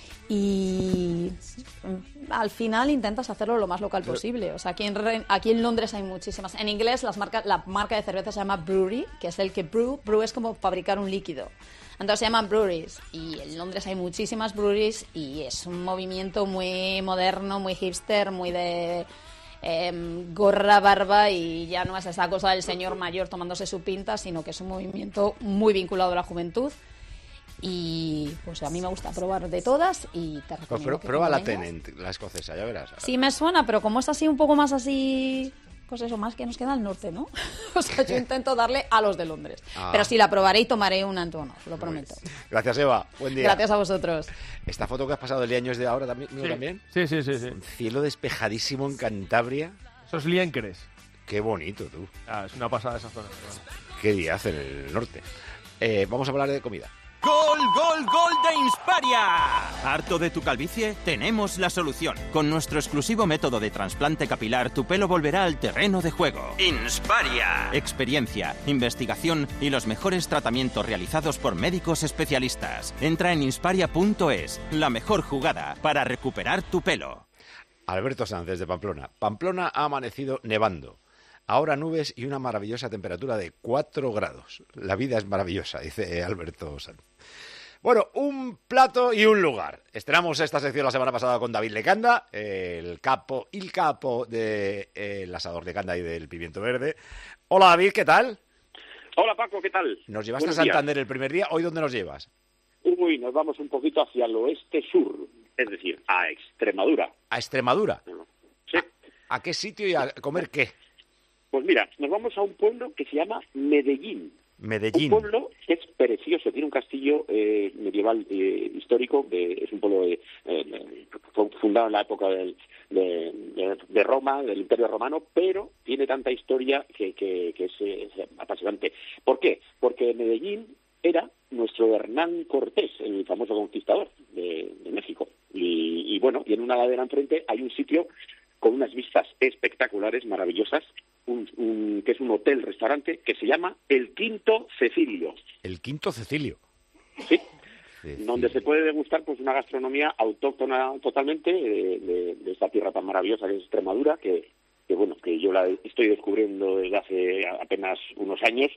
Y al final intentas hacerlo lo más local posible. O sea, aquí en, aquí en Londres hay muchísimas. En inglés las marcas, la marca de cerveza se llama brewery, que es el que brew. Brew es como fabricar un líquido. Entonces se llaman breweries. Y en Londres hay muchísimas breweries y es un movimiento muy moderno, muy hipster, muy de eh, gorra, barba, y ya no es esa cosa del señor mayor tomándose su pinta, sino que es un movimiento muy vinculado a la juventud. Y pues a mí me gusta probar de todas y te recomiendo. Pues
pr-
que
prueba la Tennent, la escocesa, ya verás.
Sí me suena, pero como es así un poco más así, pues eso, más que nos queda al norte, ¿no? O sea, yo intento darle a los de Londres. Ah. Pero sí la probaré y tomaré una en tu honor, lo prometo.
Gracias, Eva. Buen día.
Gracias a vosotros.
¿Esta foto que has pasado del día es de ahora también?
Sí.
también?
Sí, sí, sí, sí.
Un cielo despejadísimo en Cantabria.
Esos liencres.
Qué bonito, tú.
Ah, es una pasada esa zona.
Qué día hace en el norte. Eh, vamos a hablar de comida.
¡Gol, gol, gol de Insparia! ¿Harto de tu calvicie? Tenemos la solución. Con nuestro exclusivo método de trasplante capilar, tu pelo volverá al terreno de juego. Insparia. Experiencia, investigación y los mejores tratamientos realizados por médicos especialistas. Entra en insparia punto es, la mejor jugada para recuperar tu pelo.
Alberto Sanz, desde Pamplona. Pamplona ha amanecido nevando. Ahora nubes y una maravillosa temperatura de cuatro grados. La vida es maravillosa, dice Alberto Sanz. Bueno, un plato y un lugar. Estrenamos esta sección la semana pasada con David Lecanda, el capo, el capo del de, asador de Canda y del pimiento verde. Hola David, ¿qué tal?
Hola Paco, ¿qué tal?
Nos llevaste Buenos a Santander días. El primer día. ¿Hoy dónde nos llevas?
Uy, nos vamos un poquito hacia el oeste-sur, es decir, a Extremadura.
¿A Extremadura?
Sí.
¿A, a qué sitio y a comer qué?
Pues mira, nos vamos a un pueblo que se llama Medellín.
Medellín.
Un pueblo que es precioso, tiene un castillo eh, medieval eh, histórico, de, es un pueblo eh, eh, fundado en la época del, de, de, de Roma, del Imperio Romano, pero tiene tanta historia que, que, que es, es apasionante. ¿Por qué? Porque Medellín era nuestro Hernán Cortés, el famoso conquistador de, de México. Y, y bueno, y en una ladera enfrente hay un sitio con unas vistas espectaculares, maravillosas, un, un, que es un hotel-restaurante que se llama El Quinto Cecilio.
El Quinto Cecilio.
Sí, Cecilio. Donde se puede degustar pues una gastronomía autóctona totalmente de, de, de esta tierra tan maravillosa que es Extremadura, que, que bueno, que yo la estoy descubriendo desde hace apenas unos años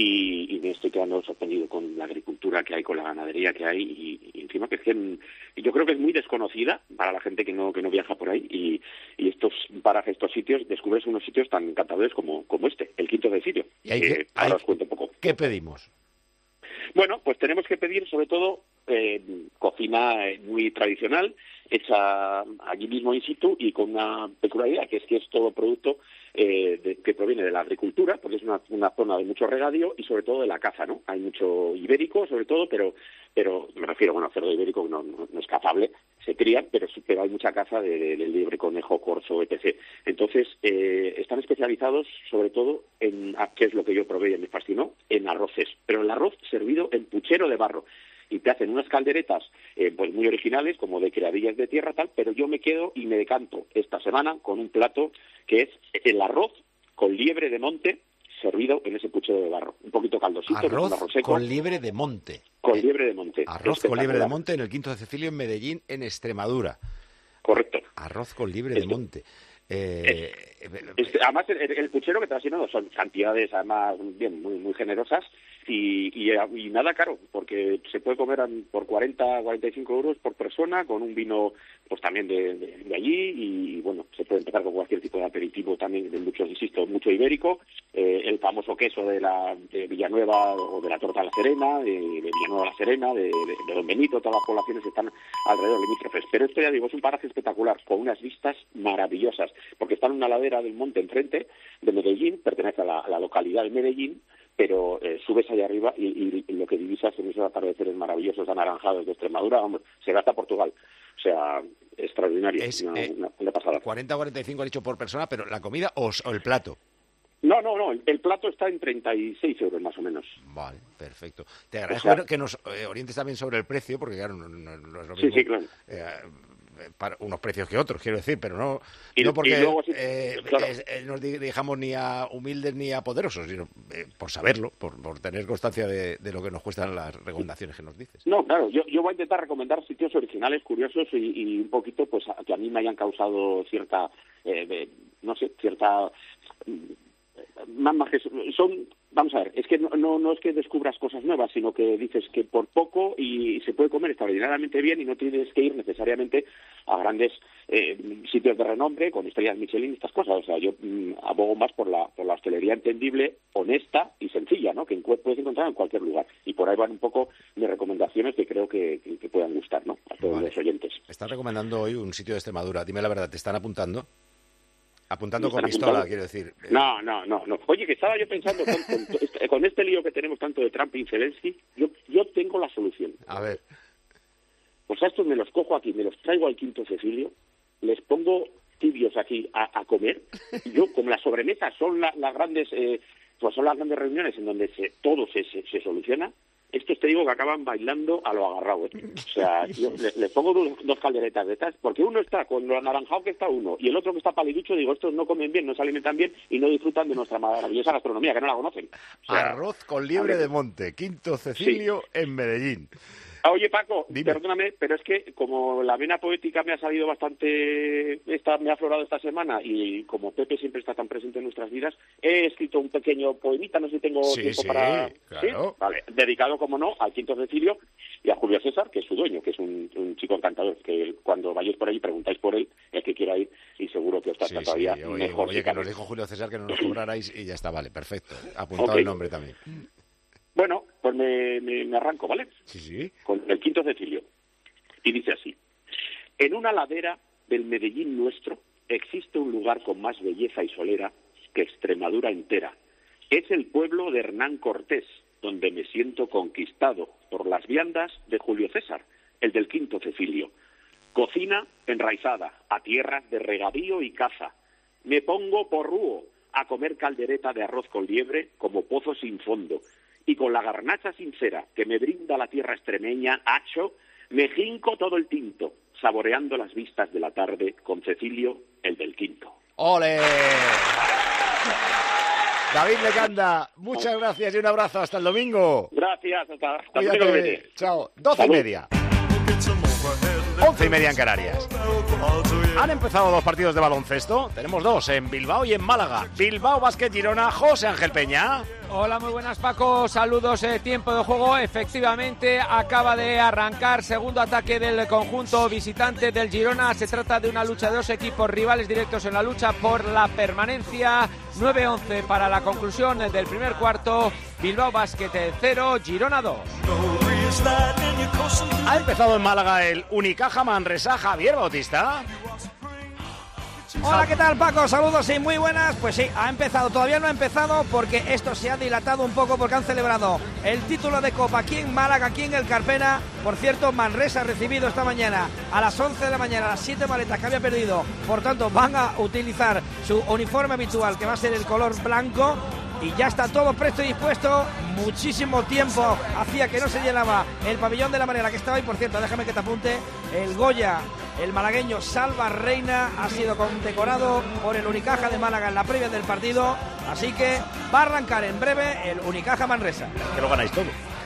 y, y me estoy quedando sorprendido con la agricultura que hay, con la ganadería que hay y, y encima que es que yo creo que es muy desconocida para la gente que no que no viaja por ahí y, y estos parajes, estos sitios, descubres unos sitios tan encantadores como, como este, el Quinto Cecilio.
¿Y hay que,
que ahora
hay,
os cuento un poco.
¿Qué pedimos?
Bueno, pues tenemos que pedir sobre todo eh, cocina muy tradicional, hecha allí mismo in situ y con una peculiaridad, que es que es todo producto eh, de, que proviene de la agricultura, porque es una, una zona de mucho regadío y sobre todo de la caza, ¿no? Hay mucho ibérico sobre todo, pero pero me refiero, bueno, cerdo ibérico que no, no, no es cazable, se crían, pero, pero hay mucha caza de, de, de liebre, conejo, corzo, etcétera. Entonces, eh, están especializados sobre todo en, que es lo que yo probé y me fascinó, en arroces, pero el arroz servido en puchero de barro. y te hacen unas calderetas eh, pues muy originales, como de criadillas de tierra, tal, pero yo me quedo y me decanto esta semana con un plato que es el arroz con liebre de monte servido en ese puchero de barro. Un poquito caldosito,
arroz
arroz seco,
con liebre de monte.
Con liebre de monte.
Arroz con liebre de monte en el Quinto de Cecilio, en Medellín, en Extremadura.
Correcto.
Arroz con liebre de monte. Eh,
es, además, el, el puchero que te va haciendo son cantidades, además, bien, muy muy generosas y, y, y nada caro, porque se puede comer por cuarenta, cuarenta y cinco euros por persona, con un vino pues también de, de, de allí, y bueno, se puede empezar con cualquier tipo de aperitivo también, de mucho, insisto, mucho ibérico, eh, el famoso queso de la de Villanueva o de la Torta de la Serena, de, de Villanueva de la Serena, de, de, de Don Benito, todas las poblaciones están alrededor limítrofes. Pero esto, ya digo, es un paraje espectacular, con unas vistas maravillosas, porque está en una ladera del monte enfrente de Medellín, pertenece a la, a la localidad de Medellín, pero eh, subes allá arriba y, y, y lo que divisas en esos atardeceres maravillosos anaranjados de Extremadura, hombre, se va hasta Portugal. O sea, extraordinario,
es,
una,
eh,
una, una pasada.
cuarenta o cuarenta y cinco han dicho por persona, pero ¿la comida o, o el plato?
No, no, no, el plato está en treinta y seis euros más o menos.
Vale, perfecto. Te agradezco
O sea,
que nos eh, orientes también sobre el precio, porque claro, no, no, no es lo
Sí,
mismo.
sí, claro.
Eh, para unos precios que otros, quiero decir, pero no,
Y-
no porque
y luego sí,
eh,
claro.
es- eh, nos dirijamos ni a humildes ni a poderosos, sino eh, por saberlo, por, por tener constancia de, de lo que nos cuestan las recomendaciones que nos dices.
No, claro, yo, yo voy a intentar recomendar sitios originales, curiosos y, y un poquito, pues, a- que a mí me hayan causado cierta, eh, de- no sé, cierta... mm, más majes- son, vamos a ver, es que no, no, no es que descubras cosas nuevas, sino que dices que por poco y se puede comer extraordinariamente bien y no tienes que ir necesariamente a grandes eh, sitios de renombre con estrellas Michelin y estas cosas. O sea, yo mm, abogo más por la, por la hostelería entendible, honesta y sencilla, ¿no? Que encu- puedes encontrar en cualquier lugar. Y por ahí van un poco mis recomendaciones que creo que, que, que puedan gustar, ¿no? A todos
Vale.
los oyentes.
Estás recomendando hoy un sitio de Extremadura. Dime la verdad, ¿te están apuntando? Apuntando
¿Me
con
están
pistola,
apuntando?
quiero decir. Eh,
No, no, no, no. Oye, que estaba yo pensando, con, con, este- con este lío que tenemos tanto de Trump y Zelensky, yo, yo tengo la solución.
A ver.
Pues a estos me los cojo aquí, me los traigo al Quinto Cecilio, les pongo tibios aquí a, a comer. Y yo, como las sobremesas son la- las grandes, eh, pues son las grandes reuniones en donde se, todo se, se, se soluciona. Estos te digo que acaban bailando a lo agarrado, ¿eh? O sea, yo le, le pongo dos, dos calderetas de estas, porque uno está con lo anaranjado que está uno, y el otro que está paliducho, digo, estos no comen bien, no se alimentan bien y no disfrutan de nuestra maravillosa gastronomía, que no la conocen. O sea,
Arroz con liebre de monte, Quinto Cecilio en Medellín.
Ah, oye, Paco, perdóname, pero es que como la vena poética me ha salido bastante, esta, me ha aflorado esta semana, y como Pepe siempre está tan presente en nuestras vidas, he escrito un pequeño poemita, no sé si tengo
Sí,
tiempo
sí,
para...
claro.
¿Sí? Vale, dedicado, como no, al Quinto Cecilio y a Julio César, que es su dueño, que es un, un chico encantador, que cuando vayáis por allí preguntáis por él, el que quiera ir, y seguro que os trata
Sí,
todavía
sí, oye,
mejor.
oye,
si
que
cabe.
nos dijo Julio César que no nos cobrarais y ya está, vale, perfecto. Apuntado
Ok.
el nombre también.
Bueno, pues me, me, me arranco, ¿vale?
Sí, sí.
Con el Quinto Cecilio. Y dice así: en una ladera del Medellín nuestro existe un lugar con más belleza y solera que Extremadura entera. Es el pueblo de Hernán Cortés, donde me siento conquistado por las viandas de Julio César, el del Quinto Cecilio. Cocina enraizada a tierras de regadío y caza. Me pongo porrúo a comer caldereta de arroz con liebre como pozo sin fondo. Y con la garnacha sincera que me brinda la tierra extremeña, hacho, me jinco todo el tinto, saboreando las vistas de la tarde con Cecilio, el del Quinto.
¡Ole! David Lecanda, muchas gracias y un abrazo. Hasta el domingo.
Gracias, hasta, hasta el domingo que viene.
Cuídate. Chao. Doce y media. Once y media en Canarias. Han empezado dos partidos de baloncesto. Tenemos dos en Bilbao y en Málaga. Bilbao Basket Girona, José Ángel Peña.
Hola, muy buenas, Paco. Saludos. Eh, tiempo de juego. Efectivamente, acaba de arrancar segundo ataque del conjunto visitante del Girona. Se trata de una lucha de dos equipos rivales directos en la lucha por la permanencia. nueve once para la conclusión del primer cuarto. Bilbao Basket cero, Girona dos.
Ha empezado en Málaga el Unicaja Manresa. Javier Bautista.
Hola, ¿qué tal, Paco? Saludos y muy buenas. Pues sí, ha empezado, todavía no ha empezado porque esto se ha dilatado un poco porque han celebrado el título de Copa aquí en Málaga, aquí en el Carpena. Por cierto, Manresa ha recibido esta mañana a las once de la mañana las siete maletas que había perdido. Por tanto, van a utilizar su uniforme habitual, que va a ser el color blanco. y ya está todo presto y dispuesto. Muchísimo tiempo hacía que no se llenaba el pabellón de la manera que estaba. Y por cierto, déjame que te apunte, el Goya, el malagueño Salva Reina, ha sido condecorado por el Unicaja de Málaga en la previa del partido. Así que va a arrancar en breve el Unicaja Manresa.
Que lo ganáis todo.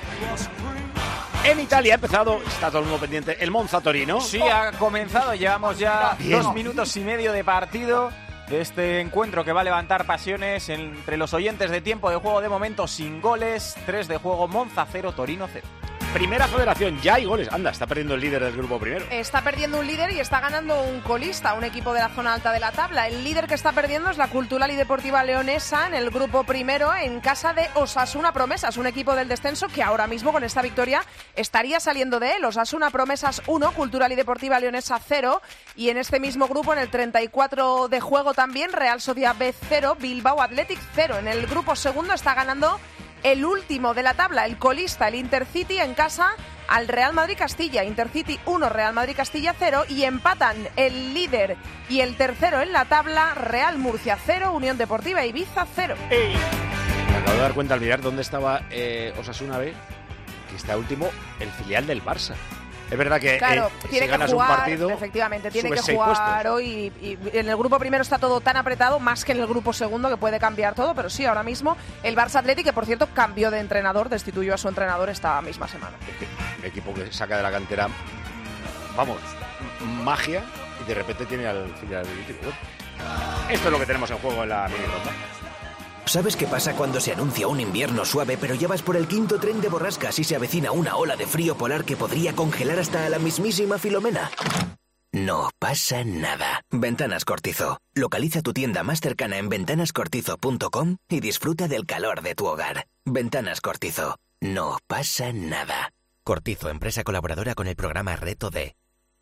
En Italia ha empezado, está todo el mundo pendiente, el Monza Torino.
Sí, ha comenzado, llevamos ya
Bien.
dos minutos y medio de partido de este encuentro que va a levantar pasiones entre los oyentes de tiempo de juego. De momento sin goles, tres de juego, Monza cero, Torino cero.
Primera federación, ya hay goles. Anda, está perdiendo el líder del grupo primero.
Está perdiendo un líder y está ganando un colista, un equipo de la zona alta de la tabla. El líder que está perdiendo es la Cultural y Deportiva Leonesa en el grupo primero en casa de Osasuna Promesas, un equipo del descenso que ahora mismo con esta victoria estaría saliendo de él. Osasuna Promesas uno, Cultural y Deportiva Leonesa cero, y en este mismo grupo en el treinta y cuatro de juego también Real Sociedad B cero, Bilbao Athletic cero. En el grupo segundo está ganando el último de la tabla, el colista, el Intercity, en casa al Real Madrid Castilla. Intercity uno, Real Madrid Castilla cero, y empatan el líder y el tercero en la tabla, Real Murcia cero, Unión Deportiva Ibiza cero.
¡Ey! Me acabo de dar cuenta al mirar dónde estaba eh, Osasuna B, que está último, el filial del Barça. Es verdad que
claro,
eh,
tiene
si ganas
que jugar,
un partido,
efectivamente, tiene que
subes
jugar hoy. Y, y en el grupo primero está todo tan apretado, más que en el grupo segundo, que puede cambiar todo. Pero sí, ahora mismo el Barça Athletic, que por cierto cambió de entrenador, destituyó a su entrenador esta misma semana.
Un equipo que saca de la cantera, vamos, magia, y de repente tiene al filial del equipo. Esto es lo que tenemos en juego en la mini ronda.
¿Sabes qué pasa cuando se anuncia un invierno suave, pero ya vas por el quinto tren de borrascas y se avecina una ola de frío polar que podría congelar hasta a la mismísima Filomena? No pasa nada. Ventanas Cortizo. Localiza tu tienda más cercana en ventanas cortizo punto com y disfruta del calor de tu hogar. Ventanas Cortizo. No pasa nada. Cortizo, empresa colaboradora con el programa Reto D.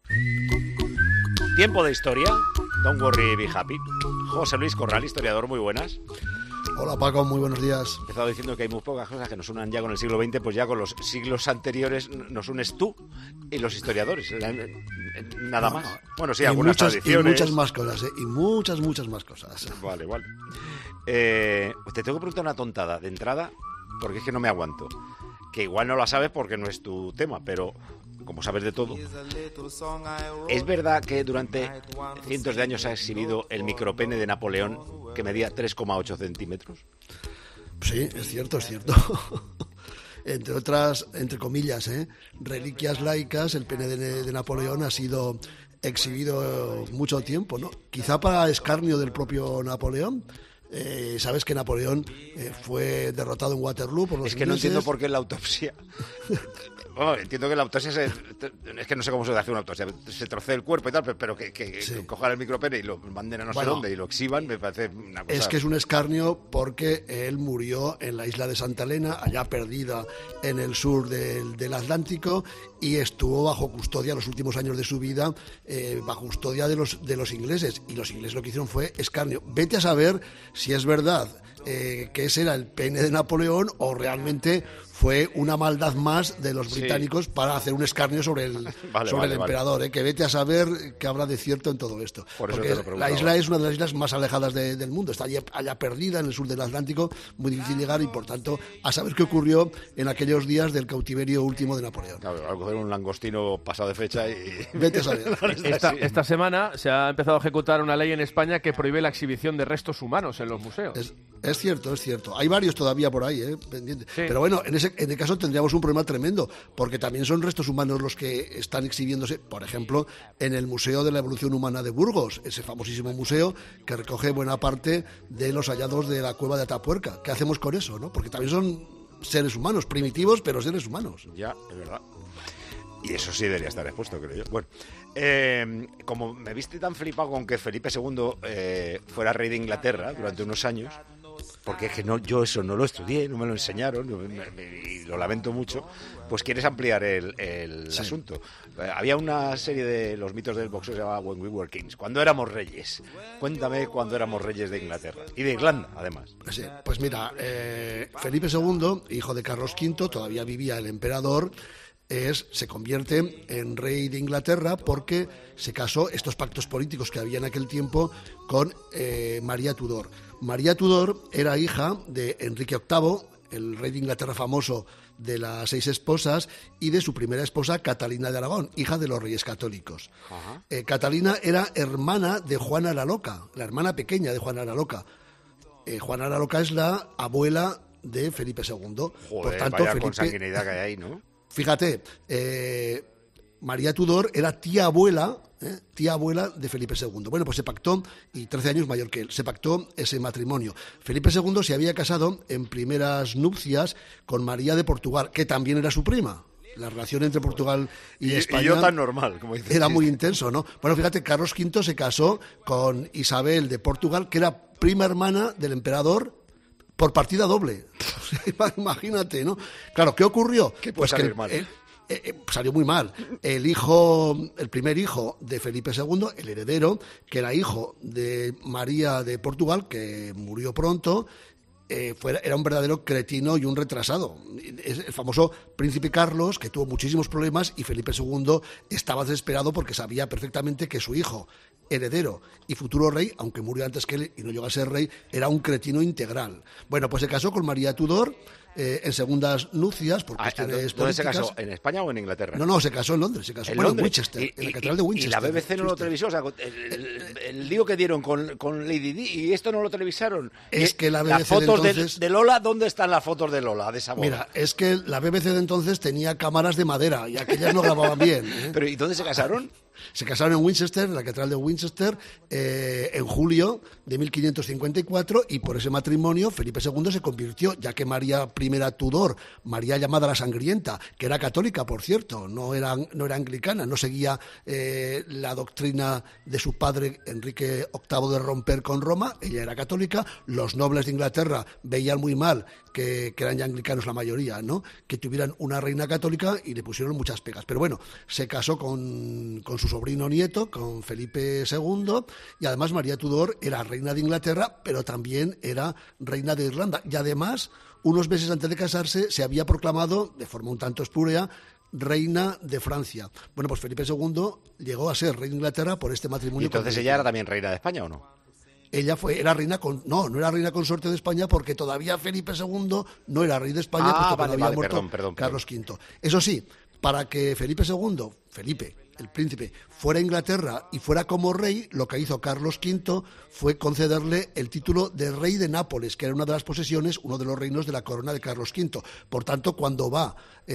Tiempo de historia. Don't worry, be happy. José Luis Corral, historiador, muy buenas.
Hola Paco, muy buenos días.
He empezado diciendo que hay muy pocas cosas que nos unan ya con el siglo veinte, pues ya con los siglos anteriores nos unes tú y los historiadores. Nada más. Bueno, sí,
y
algunas
muchas,
tradiciones.
Y muchas más cosas, ¿eh? Y muchas, muchas más cosas.
Vale, vale. Eh, te tengo que preguntar una tontada de entrada, porque es que no me aguanto. Que igual no la sabes porque no es tu tema, pero como sabes de todo, ¿es verdad que durante cientos de años ha exhibido el micropene de Napoleón que medía tres coma ocho centímetros?
Sí, es cierto, es cierto. Entre otras, entre comillas, ¿eh? reliquias laicas, el pene de, de Napoleón ha sido exhibido mucho tiempo, ¿no? Quizá para escarnio del propio Napoleón. Eh, Sabes que Napoleón eh, fue derrotado en Waterloo por los
Es que no
ingleses.
entiendo por qué en la autopsia... Bueno, entiendo que la autopsia se, es que no sé cómo se hace una autopsia, se trocea el cuerpo y tal, pero, pero que, que sí. cojan el micropene y lo manden a no bueno, sé dónde y lo exhiban, me parece una cosa...
Es que es un escarnio porque él murió en la isla de Santa Elena, allá perdida en el sur del, del Atlántico, y estuvo bajo custodia los últimos años de su vida, eh, bajo custodia de los, de los ingleses, y los ingleses lo que hicieron fue escarnio. Vete a saber si es verdad eh, que ese era el pene de Napoleón o realmente fue una maldad más de los británicos sí. para hacer un escarnio sobre el, vale, sobre vale, el emperador, vale. ¿eh? Que vete a saber qué habrá de cierto en todo esto.
Por eso
porque la isla es una de las islas más alejadas de, del mundo, está allá, allá perdida en el sur del Atlántico, muy difícil llegar y por tanto a saber qué ocurrió en aquellos días del cautiverio último de Napoleón.
Claro, al coger un langostino pasado de fecha y...
Vete a saber.
esta, esta semana se ha empezado a ejecutar una ley en España que prohíbe la exhibición de restos humanos en los museos.
Es, es cierto, es cierto. Hay varios todavía por ahí, ¿eh? pendientes. Sí. Pero bueno, en ese en el caso tendríamos un problema tremendo, porque también son restos humanos los que están exhibiéndose, por ejemplo, en el Museo de la Evolución Humana de Burgos, ese famosísimo museo que recoge buena parte de los hallazgos de la cueva de Atapuerca. ¿Qué hacemos con eso, no? Porque también son seres humanos, primitivos, pero seres humanos.
Ya, es verdad. Y eso sí debería estar expuesto, creo yo. Bueno, eh, como me viste tan flipado con que Felipe segundo eh, fuera rey de Inglaterra durante unos años, porque es que no, yo eso no lo estudié, no me lo enseñaron, me, me, y lo lamento mucho, pues quieres ampliar el, el sí. asunto. Eh, había una serie de los mitos del boxeo que se llamaba When We Were Kings, cuando éramos reyes. Cuéntame cuando éramos reyes de Inglaterra y de Irlanda, además.
Sí, pues mira, eh, Felipe segundo, hijo de Carlos quinto, todavía vivía el emperador, es, se convierte en rey de Inglaterra porque se casó, estos pactos políticos que había en aquel tiempo, con eh, María Tudor. María Tudor era hija de Enrique octavo, el rey de Inglaterra famoso de las seis esposas, y de su primera esposa, Catalina de Aragón, hija de los reyes católicos. Eh, Catalina era hermana de Juana la Loca, la hermana pequeña de Juana la Loca. Eh, Juana la Loca es la abuela de Felipe segundo.
Joder,
por tanto,
vaya
Felipe,
consanguinidad que hay ahí, ¿no?
Fíjate, eh, María Tudor era tía abuela, ¿eh? tía abuela de Felipe segundo. Bueno, pues se pactó, y trece años mayor que él, se pactó ese matrimonio. Felipe segundo se había casado en primeras nupcias con María de Portugal, que también era su prima. La relación entre Portugal y,
y
España
y yo tan normal, como dices.
era muy intenso, ¿no? Bueno, fíjate, Carlos quinto se casó con Isabel de Portugal, que era prima hermana del emperador por partida doble. Imagínate, ¿no? Claro, ¿qué ocurrió?
¿Qué puede
pues que
salir
el-
mal?
el- Eh, eh, salió muy mal. El hijo, el primer hijo de Felipe segundo, el heredero, que era hijo de María de Portugal, que murió pronto, eh, fue, era un verdadero cretino y un retrasado. Es el famoso príncipe Carlos, que tuvo muchísimos problemas, y Felipe segundo estaba desesperado porque sabía perfectamente que su hijo, heredero y futuro rey, aunque murió antes que él y no llegó a ser rey, era un cretino integral. Bueno, pues se casó con María Tudor eh, en segundas nupcias por
Ah,
cuestiones
¿Dónde se
políticas.
casó? ¿En España o en Inglaterra?
No, no, se casó en Londres, se casó
En
bueno,
Londres.
en Winchester,
Y-
en la
y-
catedral de
y-
Winchester.
Y la B B C no lo televisó, o sea, el, el- el lío que dieron con, con Lady Di, y esto no lo televisaron.
Es
Y
que la B B C
las fotos
de
de,
entonces-
de Lola, ¿dónde están las fotos de Lola, de esa boda?
Mira, es que la B B C de entonces tenía cámaras de madera y aquellas no grababan bien. ¿eh?
Pero ¿y dónde se casaron?
Se casaron en Winchester, en la catedral de Winchester, eh, en julio de mil quinientos cincuenta y cuatro, y por ese matrimonio Felipe segundo se convirtió, ya que María I Tudor, María llamada la Sangrienta, que era católica, por cierto, no era, no era anglicana, no seguía eh, la doctrina de su padre Enrique octavo de romper con Roma, ella era católica, los nobles de Inglaterra veían muy mal que, que eran ya anglicanos la mayoría, ¿no? Que tuvieran una reina católica y le pusieron muchas pegas. Pero bueno, se casó con, con su sobrino nieto, con Felipe segundo, y además María Tudor era reina de Inglaterra, pero también era reina de Irlanda. Y además, unos meses antes de casarse, se había proclamado, de forma un tanto espúrea, reina de Francia. Bueno, pues Felipe segundo llegó a ser rey de Inglaterra por este
¿Y
matrimonio.
entonces
con-
ella era también reina de España o no?
Ella fue, era reina con, no, no era reina consorte de España porque todavía Felipe segundo no era rey de España,
Ah,
puesto que
vale,
no había
vale,
muerto
perdón, perdón,
Carlos quinto. Eso sí, para que Felipe segundo, Felipe, el príncipe, fuera a Inglaterra y fuera como rey, lo que hizo Carlos quinto fue concederle el título de rey de Nápoles, que era una de las posesiones, uno de los reinos de la corona de Carlos quinto. Por tanto, cuando va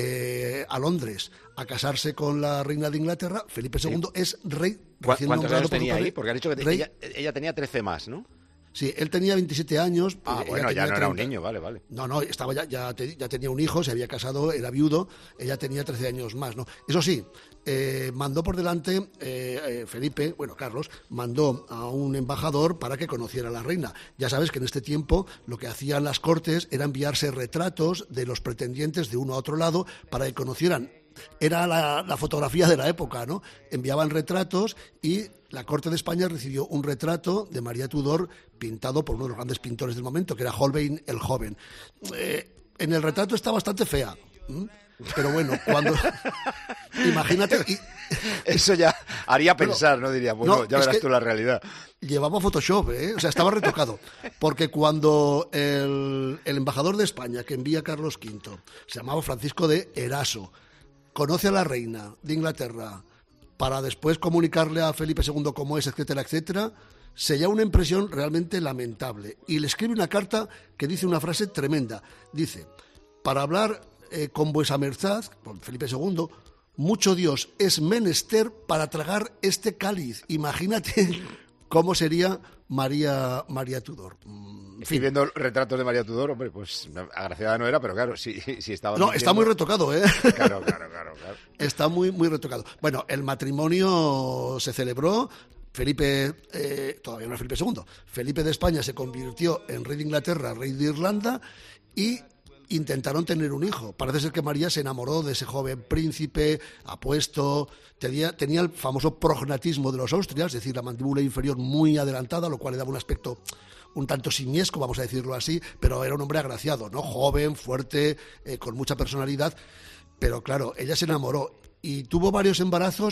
eh, a Londres a casarse con la reina de Inglaterra, Felipe segundo es rey.
¿Cu-
recién
¿Cuántos
nombrado
años
por su
tenía
padre,
ahí? Porque han dicho que te-
rey.
ella, ella tenía trece más, ¿no?
Sí, él tenía veintisiete años.
Ah,
ella
bueno, ya
tenía
no era un
treinta.
niño, vale, vale.
No, no, estaba ya, ya, te- ya tenía un hijo, se había casado, era viudo, ella tenía trece años más, ¿no? Eso sí, eh, mandó por delante, eh, eh, Felipe, bueno, Carlos, mandó a un embajador para que conociera a la reina. Ya sabes que en este tiempo lo que hacían las cortes era enviarse retratos de los pretendientes de uno a otro lado para que conocieran. Era la, la fotografía de la época, ¿no? Enviaban retratos y la corte de España recibió un retrato de María Tudor pintado por uno de los grandes pintores del momento, que era Holbein el Joven. Eh, en el retrato está bastante fea, ¿m? Pero bueno, cuando... Imagínate... y-
Eso ya haría
Bueno,
pensar, ¿no? Diría, bueno,
no,
ya
es
verás
que-
tú la realidad.
Llevaba Photoshop, ¿eh? O sea, estaba retocado. Porque cuando el, el embajador de España que envía a Carlos quinto, se llamaba Francisco de Eraso, conoce a la reina de Inglaterra para después comunicarle a Felipe segundo cómo es, etcétera, etcétera, se lleva una impresión realmente lamentable. Y le escribe una carta que dice una frase tremenda. Dice, para hablar eh, con vuesa merced, con Felipe segundo, mucho Dios es menester para tragar este cáliz. Imagínate cómo sería María, María Tudor. Mm, en
Estoy
fin.
viendo retratos de María Tudor, hombre, pues agraciada no era, pero claro, sí, sí estaba...
No, está
mintiendo-
muy retocado, ¿eh?
Claro, claro, claro, claro.
Está muy, muy retocado. Bueno, el matrimonio se celebró. Felipe, eh, todavía no era Felipe segundo, Felipe de España se convirtió en rey de Inglaterra, rey de Irlanda, y intentaron tener un hijo. Parece ser que María se enamoró de ese joven príncipe, apuesto, tenía, tenía el famoso prognatismo de los Austrias, es decir, la mandíbula inferior muy adelantada, lo cual le daba un aspecto un tanto simiesco, vamos a decirlo así, pero era un hombre agraciado, ¿no? Joven, fuerte, eh, con mucha personalidad, pero claro, ella se enamoró y tuvo varios embarazos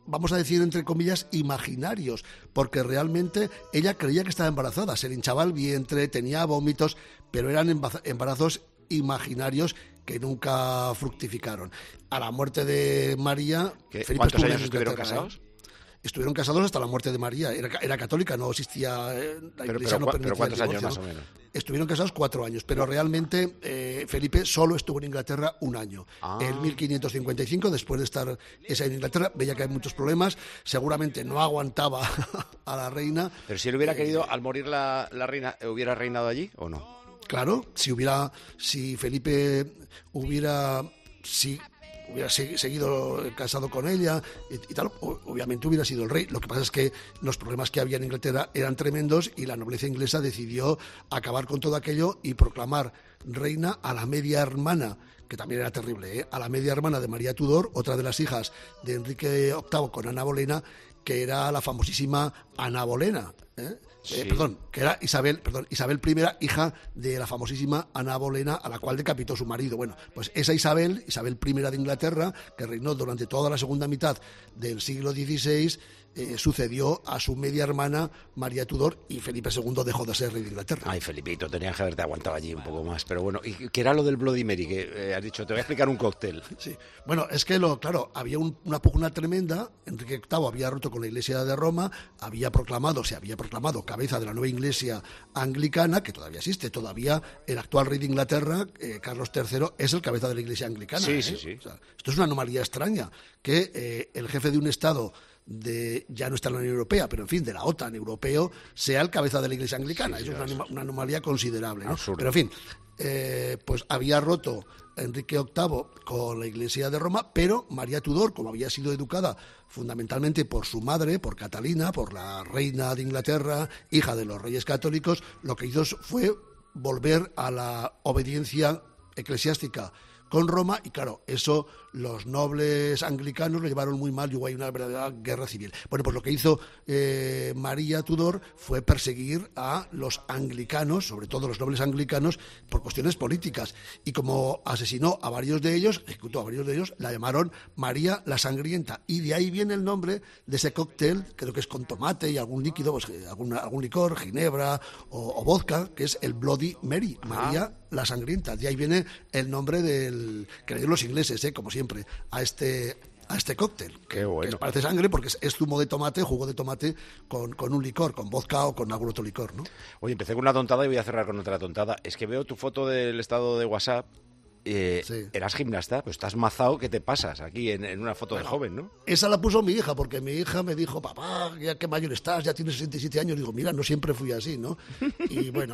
vamos a decir entre comillas, imaginarios, porque realmente ella creía que estaba embarazada, se le hinchaba el vientre, tenía vómitos, pero eran embarazos imaginarios que nunca fructificaron. A la muerte de María...
Felipe ¿Cuántos años estuvieron casados?
¿eh? Estuvieron casados hasta la muerte de María. Era, era católica, no existía... Eh, la
pero,
iglesia
pero,
no permitía
pero ¿cuántos
el divorcio,
años más
¿no?
o menos?
Estuvieron casados cuatro años, pero realmente eh, Felipe solo estuvo en Inglaterra un año. Ah. En mil quinientos cincuenta y cinco, después de estar ese año en Inglaterra, veía que hay muchos problemas, seguramente no aguantaba a la reina.
Pero si él hubiera eh, querido, al morir la, la reina, ¿hubiera reinado allí o no?
Claro, si hubiera, si Felipe hubiera... Si, hubiera seguido casado con ella y, y tal, obviamente hubiera sido el rey. Lo que pasa es que los problemas que había en Inglaterra eran tremendos y la nobleza inglesa decidió acabar con todo aquello y proclamar reina a la media hermana, que también era terrible, ¿eh? a la media hermana de María Tudor, otra de las hijas de Enrique octavo con Ana Bolena, que era la famosísima Ana Bolena, ¿eh? Sí. Eh, perdón, que era Isabel, perdón, Isabel I, hija de la famosísima Ana Bolena, a la cual decapitó su marido. Bueno, pues esa Isabel, Isabel I de Inglaterra, que reinó durante toda la segunda mitad del siglo dieciséis, eh, sucedió a su media hermana María Tudor, y Felipe segundo dejó de ser rey de Inglaterra.
Ay, Felipito, tenías que haberte aguantado allí un poco más. Pero bueno, ¿y qué era lo del Bloody Mary? Que eh, has dicho, te voy a explicar un cóctel.
Sí, bueno, es que, lo claro, había un, una pugna tremenda. Enrique octavo había roto con la Iglesia de Roma, había proclamado, se había proclamado cabeza de la nueva Iglesia anglicana, que todavía existe, todavía el actual rey de Inglaterra, eh, Carlos tercero, es el cabeza de la Iglesia anglicana.
Sí,
¿eh?
sí, sí.
O sea, esto es una anomalía extraña, que eh, el jefe de un Estado de, ya no está en la Unión Europea, pero en fin, de la OTAN europeo, sea el cabeza de la Iglesia anglicana. Sí, sí, Eso es una, una anomalía considerable, ¿no? Pero en fin, eh, pues había roto Enrique octavo con la Iglesia de Roma, pero María Tudor, como había sido educada fundamentalmente por su madre, por Catalina, por la reina de Inglaterra, hija de los reyes católicos, lo que hizo fue volver a la obediencia eclesiástica con Roma, y claro, eso los nobles anglicanos lo llevaron muy mal y hubo ahí una verdadera guerra civil. Bueno, pues lo que hizo eh, María Tudor fue perseguir a los anglicanos, sobre todo los nobles anglicanos, por cuestiones políticas, y como asesinó a varios de ellos, ejecutó a varios de ellos, la llamaron María la Sangrienta, y de ahí viene el nombre de ese cóctel, creo que es con tomate y algún líquido, pues algún, algún licor, ginebra o, o vodka, que es el Bloody Mary, María ah. la Sangrienta. De ahí viene el nombre del, que le dieron los ingleses, ¿eh? como siempre, a este a este cóctel.
Qué bueno.
Que parece sangre porque es, es zumo de tomate, jugo de tomate con, con un licor, con vodka o con algún otro licor, ¿no?
Oye, empecé con una tontada y voy a cerrar con otra tontada. Es que veo tu foto del estado de WhatsApp. Eh, sí. Eras gimnasta, pues estás mazado, ¿qué te pasas aquí en, en una foto bueno, de joven, no?
Esa la puso mi hija, porque mi hija me dijo, papá, ya qué mayor estás, ya tienes sesenta y siete años. Digo, mira, no siempre fui así, ¿no? Y bueno,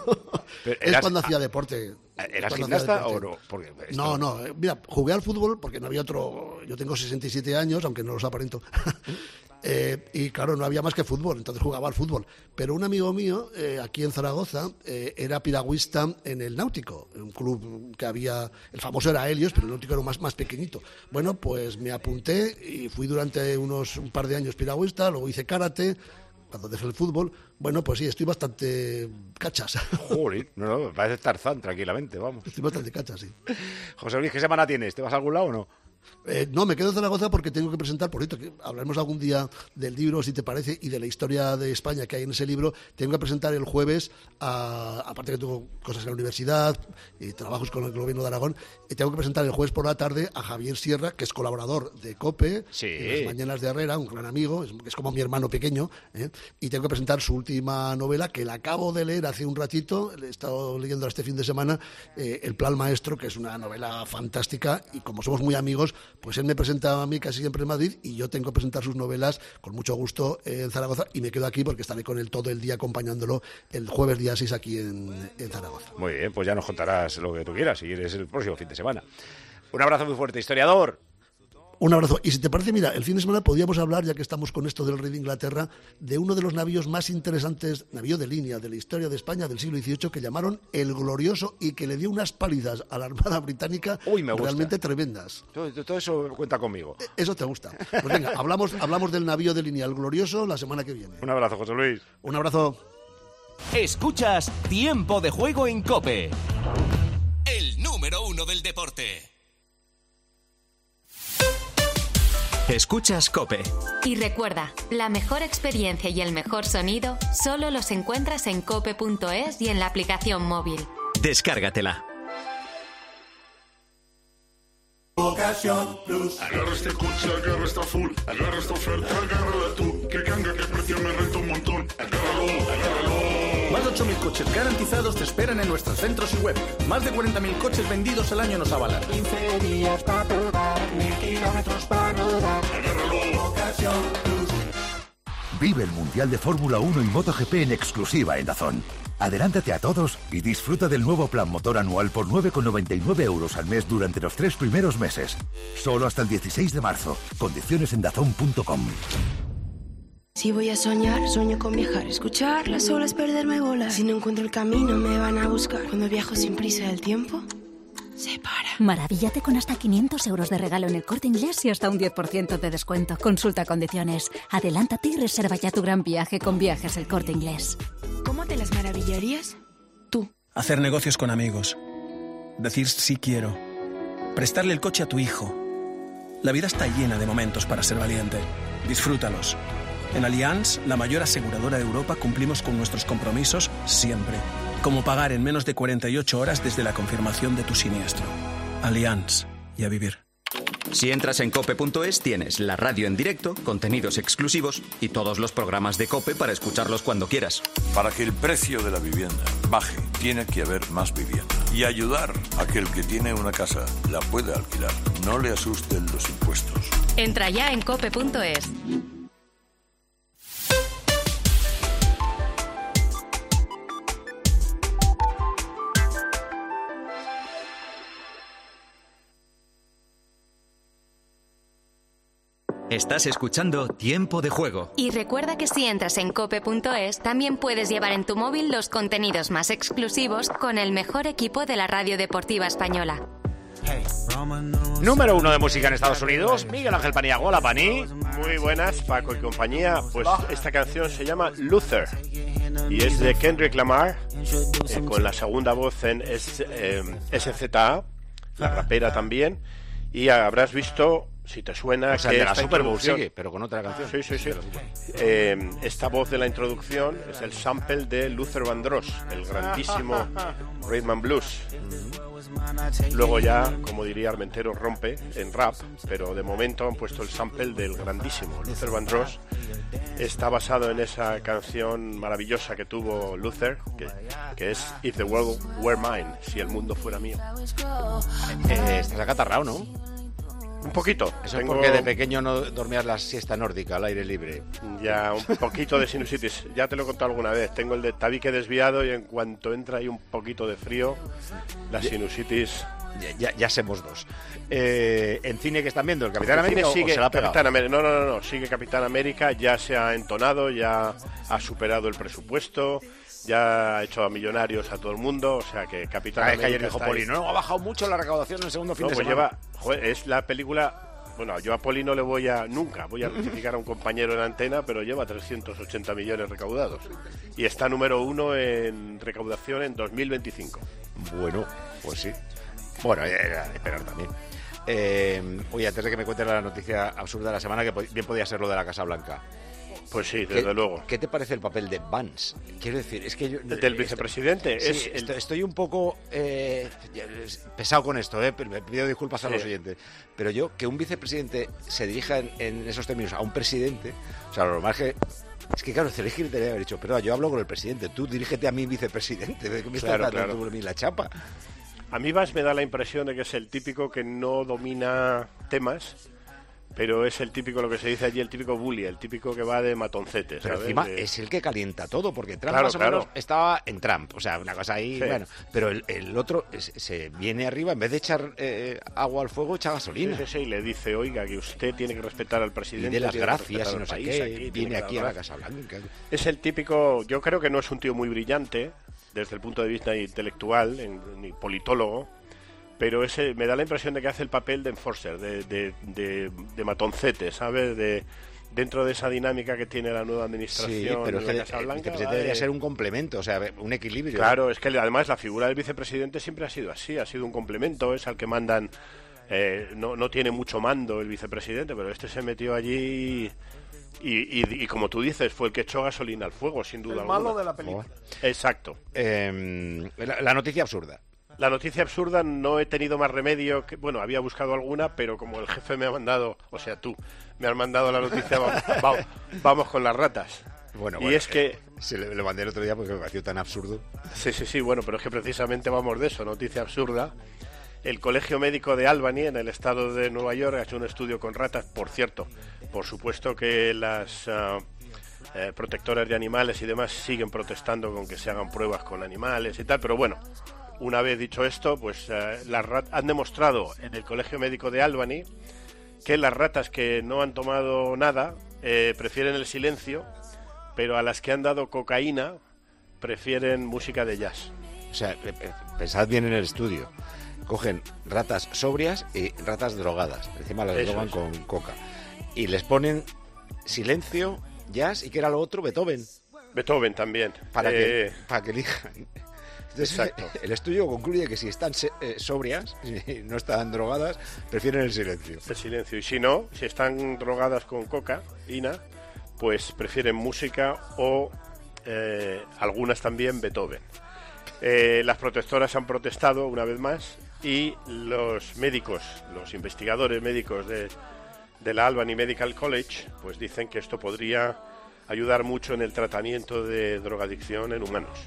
es eras, cuando hacía deporte.
¿Eras gimnasta o no? Porque
esto... No, no, mira, jugué al fútbol porque no había otro. Yo tengo sesenta y siete años, aunque no los aparento. Eh, y claro, no había más que fútbol, entonces jugaba al fútbol. Pero un amigo mío, eh, aquí en Zaragoza, eh, era piragüista en el Náutico, un club que había, el famoso era Helios, pero el Náutico era más, más pequeñito. Bueno, pues me apunté y fui durante unos un par de años piragüista, luego hice karate. Cuando dejé el fútbol, bueno, pues sí, estoy bastante cachas.
Joder, no, no, parece Tarzán, tranquilamente, vamos.
Estoy bastante cachas, sí.
José Luis, ¿qué semana tienes? ¿Te vas a algún lado o no?
Eh, no, me quedo en Zaragoza porque tengo que presentar, por cierto, que hablaremos algún día del libro, si te parece, y de la historia de España que hay en ese libro. Tengo que presentar el jueves, a, aparte que tengo cosas en la universidad y trabajos con el gobierno de Aragón, y tengo que presentar el jueves por la tarde a Javier Sierra, que es colaborador de COPE,
sí.
en las Mañanas de Herrera, un gran amigo, es, es como mi hermano pequeño, ¿eh? Y tengo que presentar su última novela, que la acabo de leer hace un ratito, he estado leyéndola este fin de semana, eh, El Plan Maestro, que es una novela fantástica, y como somos muy amigos, pues él me presenta a mí casi siempre en Madrid y yo tengo que presentar sus novelas con mucho gusto en Zaragoza, y me quedo aquí porque estaré con él todo el día acompañándolo el jueves día seis aquí en, en Zaragoza.
Muy bien, pues ya nos contarás lo que tú quieras si eres el próximo fin de semana. Un abrazo muy fuerte, historiador.
Un abrazo. Y si te parece, mira, el fin de semana podríamos hablar, ya que estamos con esto del rey de Inglaterra, de uno de los navíos más interesantes, navío de línea de la historia de España del siglo dieciocho, que llamaron El Glorioso, y que le dio unas palizas a la Armada Británica.
Uy, me gusta.
Realmente tremendas.
Todo, todo eso cuenta conmigo.
Eso te gusta. Pues venga, hablamos, hablamos del navío de línea El Glorioso la semana que viene.
Un abrazo, José Luis.
Un abrazo.
Escuchas Tiempo de Juego en COPE. El número uno del deporte.
Escuchas COPE.
Y recuerda, la mejor experiencia y el mejor sonido solo los encuentras en cope punto es y en la aplicación móvil.
Descárgatela.
Ocasión Plus. Agarra este coche, agarra esta full, agarra esta oferta, agárrala tú. Que canga, que precio me renta un montón. Agárralo, agárralo.
Más de ocho mil coches garantizados te esperan en nuestros centros y web. Más de cuarenta mil coches vendidos al año nos avalan.
quince días para probar, mil kilómetros para rodar. Agárralo, Ocasión Plus.
Vive el Mundial de Fórmula uno y MotoGP en exclusiva en DAZN. Adelántate a todos y disfruta del nuevo plan motor anual por nueve con noventa y nueve euros al mes durante los tres primeros meses. Solo hasta el dieciséis de marzo. Condiciones en dazn punto com.
Si voy a soñar, sueño con viajar. Escuchar las olas, perderme bolas. Si no encuentro el camino, me van a buscar. Cuando viajo sin prisa, el tiempo se para.
Maravíllate con hasta quinientos euros de regalo en El Corte Inglés y hasta un diez por ciento de descuento. Consulta condiciones. Adelántate y reserva ya tu gran viaje con Viajes El Corte Inglés.
¿Cómo te las maravillarías? Tú.
Hacer negocios con amigos. Decir sí quiero. Prestarle el coche a tu hijo. La vida está llena de momentos para ser valiente. Disfrútalos. En Allianz, la mayor aseguradora de Europa, cumplimos con nuestros compromisos siempre. Como pagar en menos de cuarenta y ocho horas desde la confirmación de tu siniestro. Allianz. Y a vivir.
Si entras en cope punto es, tienes la radio en directo, contenidos exclusivos y todos los programas de COPE para escucharlos cuando quieras.
Para que el precio de la vivienda baje, tiene que haber más vivienda. Y ayudar a que el que tiene una casa la pueda alquilar. No le asusten los impuestos.
Entra ya en cope punto es.
Estás escuchando Tiempo de Juego.
Y recuerda que si entras en cope punto es, también puedes llevar en tu móvil los contenidos más exclusivos con el mejor equipo de la radio deportiva española.
Número uno de música en Estados Unidos, Miguel Ángel Paniagua. Hola, Pani.
Muy buenas, Paco y compañía. Pues esta canción se llama Luther y es de Kendrick Lamar, eh, con la segunda voz en S, eh, S Z A, la rapera también. Y habrás visto, si te suena,
o sea,
que
de la
esta
Super Bowl
introducción...
sigue, pero con otra canción.
Sí, sí, sí. Eh, esta voz de la introducción es el sample de Luther Vandross, el grandísimo Rhythm and Blues. Luego ya, como diría Armentero, rompe en rap, pero de momento han puesto el sample del grandísimo Luther Vandross. Está basado en esa canción maravillosa que tuvo Luther, que, que es If the World Were Mine, si el mundo fuera mío.
Eh, estás acatarrado, ¿no?
Un poquito.
Eso
Tengo...
es porque de pequeño no dormías la siesta nórdica al aire libre.
Ya, un poquito de sinusitis. Ya te lo he contado alguna vez. Tengo el de tabique desviado y en cuanto entra ahí un poquito de frío, la sinusitis...
Ya, ya, ya somos dos. Eh, ¿En cine que están viendo? ¿El Capitán
En
América
sigue
o se la ha pegado?
Capitán América. No, no, no, no. Sigue Capitán América. Ya se ha entonado, ya ha superado el presupuesto, ya ha hecho a millonarios a todo el mundo. O sea que Capitán
Ah, es
América...
que ayer dijo
está
Poli,
ahí.
no, ha bajado mucho la recaudación en el segundo fin
No,
de
pues
semana.
lleva, joder, es la película... Bueno, yo a Poli no le voy a... Nunca voy a rectificar a un compañero en antena, pero lleva trescientos ochenta millones recaudados. Y está número uno en recaudación en dos mil veinticinco.
Bueno, pues sí. Bueno, era de esperar también. Eh, oye, antes de que me cuentes la noticia absurda de la semana, que bien podía ser lo de la Casa Blanca.
Pues sí, desde
¿Qué,
luego.
¿Qué te parece el papel de Vance? Quiero decir, es que yo...
Del vicepresidente.
Sí,
es el...
estoy, estoy un poco eh, pesado con esto, eh, me pido disculpas a
Sí.
los oyentes. Pero yo, que un vicepresidente se dirija en, en esos términos a un presidente, o sea, lo normal es que... Es que claro, Zelensky le tenía que haber dicho, pero yo hablo con el presidente, tú dirígete a mi vicepresidente, ¿de qué me
Claro,
estás dando
claro.
tú a mí la chapa?
A mí Vance me da la impresión de que es el típico que no domina temas, pero es el típico, lo que se dice allí, el típico bully, el típico que va de matoncetes.
Pero
¿sabes?
encima
De-
es el que calienta todo, porque Trump
Claro,
más o
claro.
menos estaba en Trump, o sea, una cosa ahí,
Sí.
bueno, pero el, el otro es- se viene arriba, en vez de echar eh, agua al fuego, echa gasolina.
Sí, sí, sí, y le dice, oiga, que usted tiene que respetar al
Y
presidente.
de las
tiene que
gracias
respetar
y
al
no sé
país,
qué,
aquí, tiene
viene
que
aquí a
dar
la
gracias.
Casa Blanca.
Es el típico, yo creo que no es un tío muy brillante desde el punto de vista intelectual, en- ni politólogo, pero ese me da la impresión de que hace el papel de enforcer, de, de, de, de matoncete, ¿sabes? De, dentro de esa dinámica que tiene la nueva administración
Sí, pero es
en la
que
Casa
el
Blanca.
vicepresidente
va de-
debería ser un complemento, o sea, un equilibrio.
Claro, es que además la figura del vicepresidente siempre ha sido así, ha sido un complemento, es al que mandan Eh, no, no tiene mucho mando el vicepresidente, pero este se metió allí y, y, y como tú dices, fue el que echó gasolina al fuego, sin duda alguna.
El malo de la película.
Exacto.
Eh, la, la noticia absurda.
La noticia absurda, no he tenido más remedio que, bueno, había buscado alguna, pero como el jefe me ha mandado, o sea, tú, me has mandado la noticia, vamos, vamos, vamos con las ratas.
Bueno,
y
bueno,
es que...
Se le, le mandé el otro día porque me pareció tan absurdo.
Sí, sí, sí, bueno, pero es que precisamente vamos de eso, noticia absurda. El Colegio Médico de Albany, en el estado de Nueva York, ha hecho un estudio con ratas, por cierto. Por supuesto que las uh, eh, protectoras de animales y demás siguen protestando con que se hagan pruebas con animales y tal, pero bueno, una vez dicho esto, pues uh, las rat- han demostrado en el Colegio Médico de Albany que las ratas que no han tomado nada eh, prefieren el silencio, pero a las que han dado cocaína prefieren música de jazz.
O sea, pensad bien en el estudio. Cogen ratas sobrias y ratas drogadas. Encima las
Eso
drogan
es.
con coca. Y les ponen silencio, jazz y que era lo otro, Beethoven.
Beethoven también.
Para,
Eh,
que, para que elijan. Entonces,
Exacto.
el estudio concluye que si están se- eh, sobrias y no están drogadas, prefieren el silencio.
El silencio. Y si no, si están drogadas con cocaína, pues prefieren música o eh, algunas también Beethoven. Eh, las protectoras han protestado una vez más y los médicos, los investigadores médicos de, de la Albany Medical College, pues dicen que esto podría ayudar mucho en el tratamiento de drogadicción en humanos.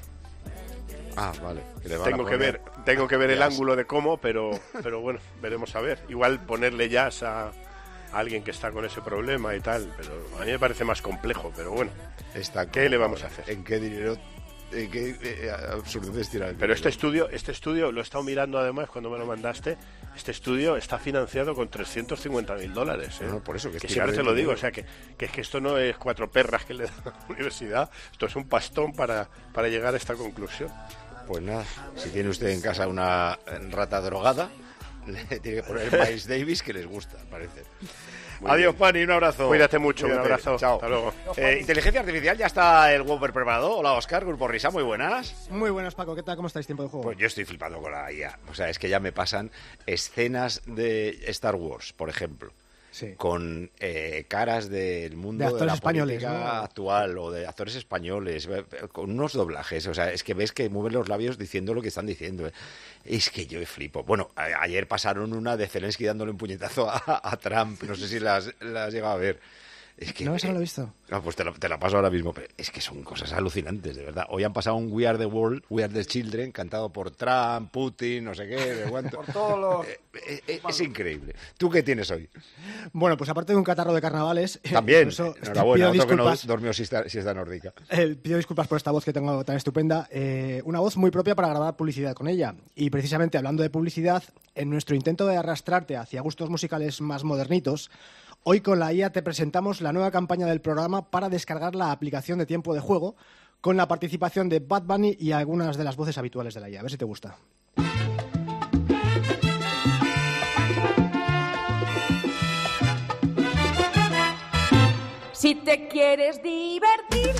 Ah, vale. Que le van a
Tengo que
poner
ver, tengo que ver el
jazz.
ángulo de cómo, pero, pero bueno, veremos a ver. Igual ponerle jazz a, a alguien que está con ese problema y tal, pero a mí me parece más complejo, pero bueno,
Está
¿qué le vamos a hacer?
¿En qué dinero? ¿En qué eh, absurdeces tira el
Pero este
dinero?
estudio, este estudio lo he estado mirando además cuando me lo mandaste. Este estudio está financiado con trescientos cincuenta mil dólares. ¿eh?
No, no, por eso que es
que
tirar
siempre te
el
lo digo,
dinero.
o sea que, que es que esto no es cuatro perras que le dan a la universidad, esto es un pastón para, para llegar a esta conclusión.
Pues nada, si tiene usted en casa una rata drogada, le tiene que poner Miles Davis, que les gusta, parece.
Muy
Adiós,
bien.
Pani, un abrazo.
Cuídate mucho,
Cuídate.
un abrazo.
Chao.
Hasta luego.
Eh, inteligencia artificial, ya está el Whopper preparado. Hola, Oscar, Grupo Risa, muy buenas.
Muy buenas, Paco. ¿Qué tal? ¿Cómo estáis? Tiempo de juego.
Pues yo estoy flipando con la I A. O sea, es que ya me pasan escenas de Star Wars, por ejemplo.
Sí.
Con eh, caras del mundo
De
de,
actores
la
españoles,
política
¿no?
actual o de actores españoles, eh, con unos doblajes. O sea, es que ves que mueven los labios diciendo lo que están diciendo. eh. Es que yo flipo. Bueno, a- ayer pasaron una de Zelensky dándole un puñetazo a, a Trump. No sé si las, las llegado a ver. Es que,
No, eso no lo he visto.
No, pues te la, te la paso ahora mismo. Pero es que son cosas alucinantes, de verdad. Hoy han pasado un We Are the World, We Are the Children, cantado por Trump, Putin, no sé qué, de cuánto.
Por todos los...
Eh, eh, eh, es increíble. ¿Tú qué tienes hoy?
Bueno, pues aparte de un catarro de carnavales... eh,
También.
incluso,
Enhorabuena,
pido
otro que no
disculpas,
durmió siesta, siesta nórdica.
eh, pido disculpas por esta voz que tengo tan estupenda. Eh, una voz muy propia para grabar publicidad con ella. Y precisamente hablando de publicidad, en nuestro intento de arrastrarte hacia gustos musicales más modernitos, hoy con la I A te presentamos la nueva campaña del programa para descargar la aplicación de tiempo de juego con la participación de Bad Bunny y algunas de las voces habituales de la I A. A ver si te gusta.
Si te quieres divertir,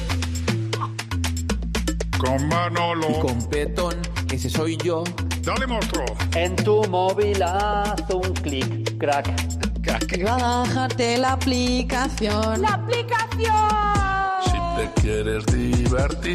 Con Manolo.
Y con Petón, ese soy yo.
Dale, monstruo.
en tu móvil haz un clic, crack.
Y bájate la aplicación.
¡La aplicación!
Si te quieres divertir.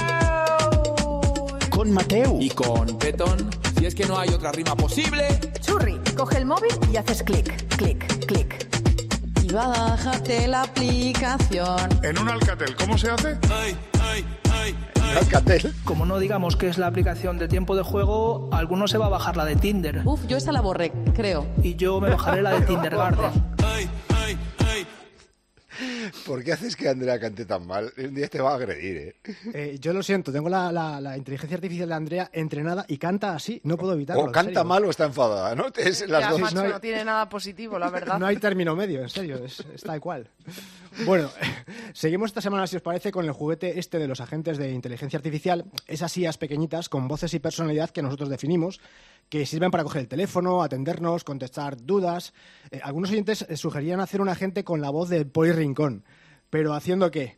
Con Mateo. Y con Petón, si es que no hay otra rima posible.
Churri, coge el móvil y haces clic, clic, clic.
Y bájate la aplicación.
En un Alcatel, ¿cómo se hace?
Ay, ay, ay.
Alcatel.
Como no digamos que es la aplicación de tiempo de juego, alguno se va a bajar la de Tinder.
Uf, yo esa la borré, creo.
Y yo me bajaré la de Tindergarten.
Ay, ay, ay.
¿Por qué haces que Andrea cante tan mal? Un día te va a agredir, ¿eh?
Eh, yo lo siento, tengo la, la- la inteligencia artificial de Andrea entrenada y canta así, no puedo evitarlo.
O
en
canta
serio.
mal o está enfadada, ¿no? Es las
Ya,
dos.
macho,
no
no,
hay-
tiene nada positivo, la verdad.
No hay término medio, en serio, es, es tal cual. Bueno, seguimos esta semana, si os parece, con el juguete este de los agentes de inteligencia artificial, esas I As pequeñitas con voces y personalidad que nosotros definimos, que sirven para coger el teléfono, atendernos, contestar dudas. Eh, algunos oyentes eh, sugerían hacer un agente con la voz de Poli Rincón, pero ¿haciendo qué?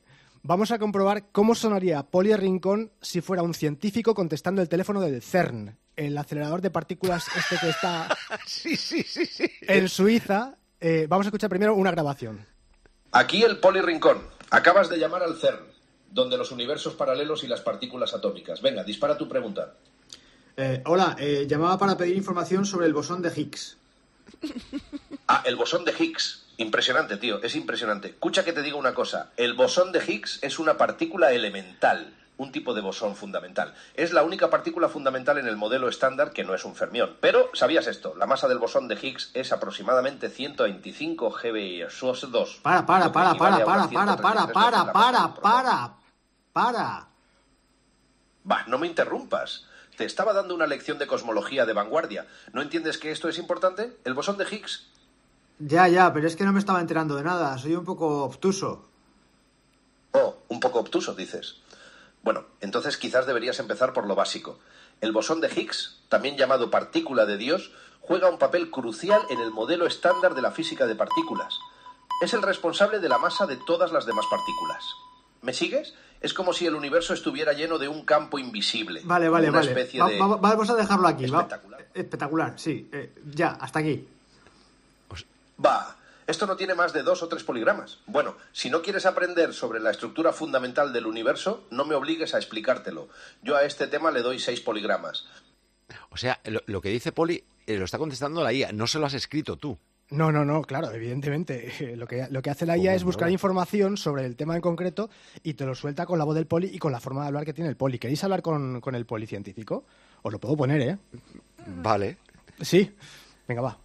Vamos a comprobar cómo sonaría Poli Rincón si fuera un científico contestando el teléfono del CERN, el acelerador de partículas este que está
sí, sí, sí, sí.
en Suiza. Eh, vamos a escuchar primero una grabación.
Aquí el Poli Rincón. Acabas de llamar al CERN, donde los universos paralelos y las partículas atómicas. Venga, dispara tu pregunta.
Eh, hola, eh, llamaba para pedir información sobre el bosón de Higgs.
Ah, el bosón de Higgs. Impresionante, tío, es impresionante. Escucha que te digo una cosa. El bosón de Higgs es una partícula elemental, un tipo de bosón fundamental. Es la única partícula fundamental en el modelo estándar que no es un fermión. Pero, ¿sabías esto? La masa del bosón de Higgs es aproximadamente ciento veinticinco G B I dos.
Para, para, para, para, para, para, para, para, para, para, para.
Va, no me interrumpas. Te estaba dando una lección de cosmología de vanguardia. ¿No entiendes que esto es importante? El bosón de Higgs...
Ya, ya, pero es que no me estaba enterando de nada. Soy un poco obtuso.
Oh, un poco obtuso, dices. Bueno, entonces quizás deberías empezar por lo básico. El bosón de Higgs, también llamado partícula de Dios, juega un papel crucial en el modelo estándar de la física de partículas. Es el responsable de la masa de todas las demás partículas. ¿Me sigues? Es como si el universo estuviera lleno de un campo invisible.
Vale, vale,
una
vale.
Especie
Va,
de...
va, vamos a dejarlo aquí.
Espectacular.
Va. Espectacular, sí. Eh, ya, hasta aquí.
Bah, esto no tiene más de dos o tres poligramas. Bueno, si no quieres aprender sobre la estructura fundamental del universo, no me obligues a explicártelo. Yo a este tema le doy seis poligramas.
O sea, lo, lo que dice Poli eh, lo está contestando la I A, no se lo has escrito tú.
No, no, no, claro, evidentemente. Lo que, lo que hace la I A es buscar información sobre el tema en concreto y te lo suelta con la voz del Poli y con la forma de hablar que tiene el Poli. ¿Queréis hablar con, con el Poli científico? Os lo puedo poner, ¿eh?
Vale.
Sí. Venga, va.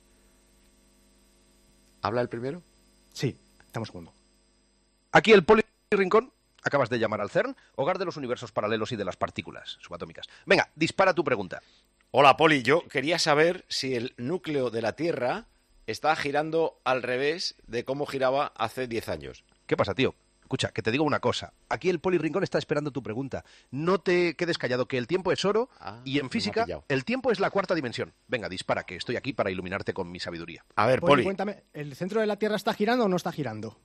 ¿Habla el primero?
Sí, estamos segundo.
Aquí el Poli Rincón. Acabas de llamar al CERN, hogar de los universos paralelos y de las partículas subatómicas. Venga, dispara tu pregunta.
Hola, Poli. Yo quería saber si el núcleo de la Tierra está girando al revés de cómo giraba hace diez años.
¿Qué pasa, tío? Escucha, que te digo una cosa. Aquí el Poli Rincón está esperando tu pregunta. No te quedes callado, que el tiempo es oro
ah,
y en física el tiempo es la cuarta dimensión. Venga, dispara, que estoy aquí para iluminarte con mi sabiduría.
A ver,
Poli,
Poli.
Cuéntame, ¿el centro de la Tierra está girando o no está girando?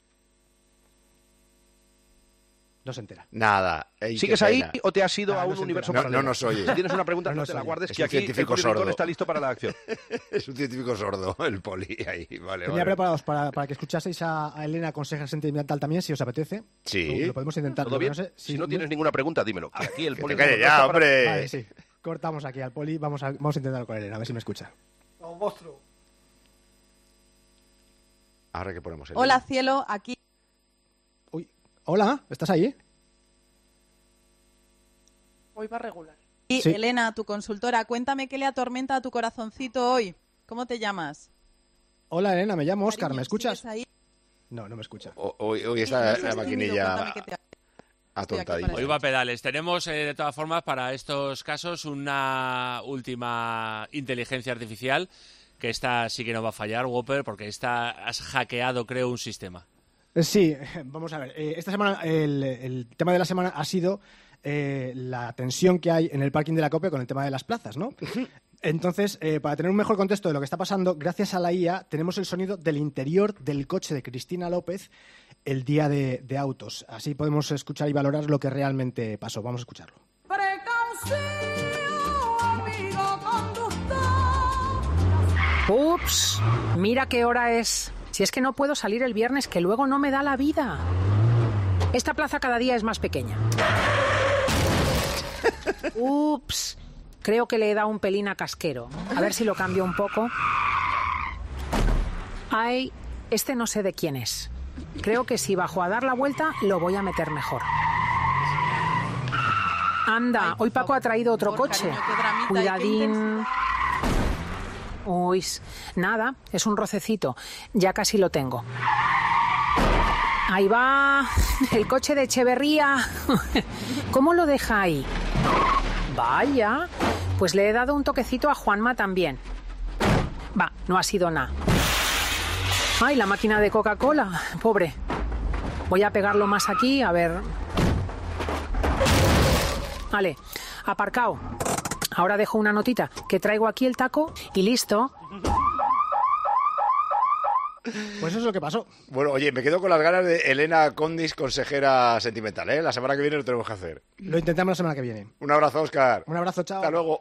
No se entera.
Nada. Ey,
¿Sigues ahí o te has ido
ah,
a un
no
universo
no,
paralelo?
No nos oye.
Si tienes una pregunta, no,
no
no te la
oye.
guardes,
Es
que
un
aquí el
científico
Poli Rincón
sordo.
está listo para la acción.
Es un científico sordo, el Poli. Ahí, vale,
Tenía
vale.
preparados para, para que escuchaseis a, a Elena, consejera sentimental también, si os apetece.
Sí.
Lo, lo podemos intentar.
¿Todo bien?
No sé,
si, si no tienes ninguna pregunta, dímelo. Que aquí el
que
Poli
te calle
Rincón
ya,
está
hombre.
Vale, sí. Cortamos aquí al Poli. Vamos a, vamos a intentarlo con Elena, a ver si me escucha.
¡Un monstruo!
Ahora que ponemos el...
Hola, cielo, aquí.
Uy, hola, ¿estás ahí?
Hoy va regular. Y
Sí.
Elena, tu consultora, cuéntame qué le atormenta a tu corazoncito hoy. ¿Cómo te llamas?
Hola, Elena, me llamo Óscar,
Cariño,
¿me escuchas?
¿sigues ahí?
No, no me escucha.
O- Hoy, hoy está
Sí,
la
sí,
maquinilla
cuéntame qué te-
atontadilla.
Hoy va a pedales. Tenemos, eh, de todas formas, para estos casos una última inteligencia artificial, que esta sí que no va a fallar, Whopper, porque esta has hackeado, creo, un sistema.
Eh, Sí, vamos a ver. Eh, Esta semana, el, el tema de la semana ha sido eh, la tensión que hay en el parking de la COPE con el tema de las plazas, ¿no? Entonces, eh, para tener un mejor contexto de lo que está pasando, gracias a la I A tenemos el sonido del interior del coche de Cristina López el día de, de autos. Así podemos escuchar y valorar lo que realmente pasó. Vamos a escucharlo.
Ups, mira qué hora es. Si es que no puedo salir el viernes, que luego no me da la vida. Esta plaza cada día es más pequeña. Ups, creo que le he dado un pelín a casquero. A ver si lo cambio un poco. Ay, este no sé de quién es. Creo que si bajo a dar la vuelta, lo voy a meter mejor. Anda, hoy Paco ha traído otro coche. Cuidadín. Uy, nada, es un rocecito. Ya casi lo tengo. Ahí va, el coche de Echeverría. ¿Cómo lo deja ahí? Vaya, pues le he dado un toquecito a Juanma también. Va, no ha sido nada. Ay, la máquina de Coca-Cola, pobre. Voy a pegarlo más aquí, a ver. Vale, aparcado. Ahora dejo una notita, que traigo aquí el taco y listo.
Pues eso es lo que pasó.
Bueno, oye, me quedo con las ganas de Elena Condis, consejera sentimental, ¿eh? La semana que viene lo tenemos que hacer.
Lo intentamos la semana que viene.
Un abrazo, Óscar.
Un abrazo, chao.
Hasta luego.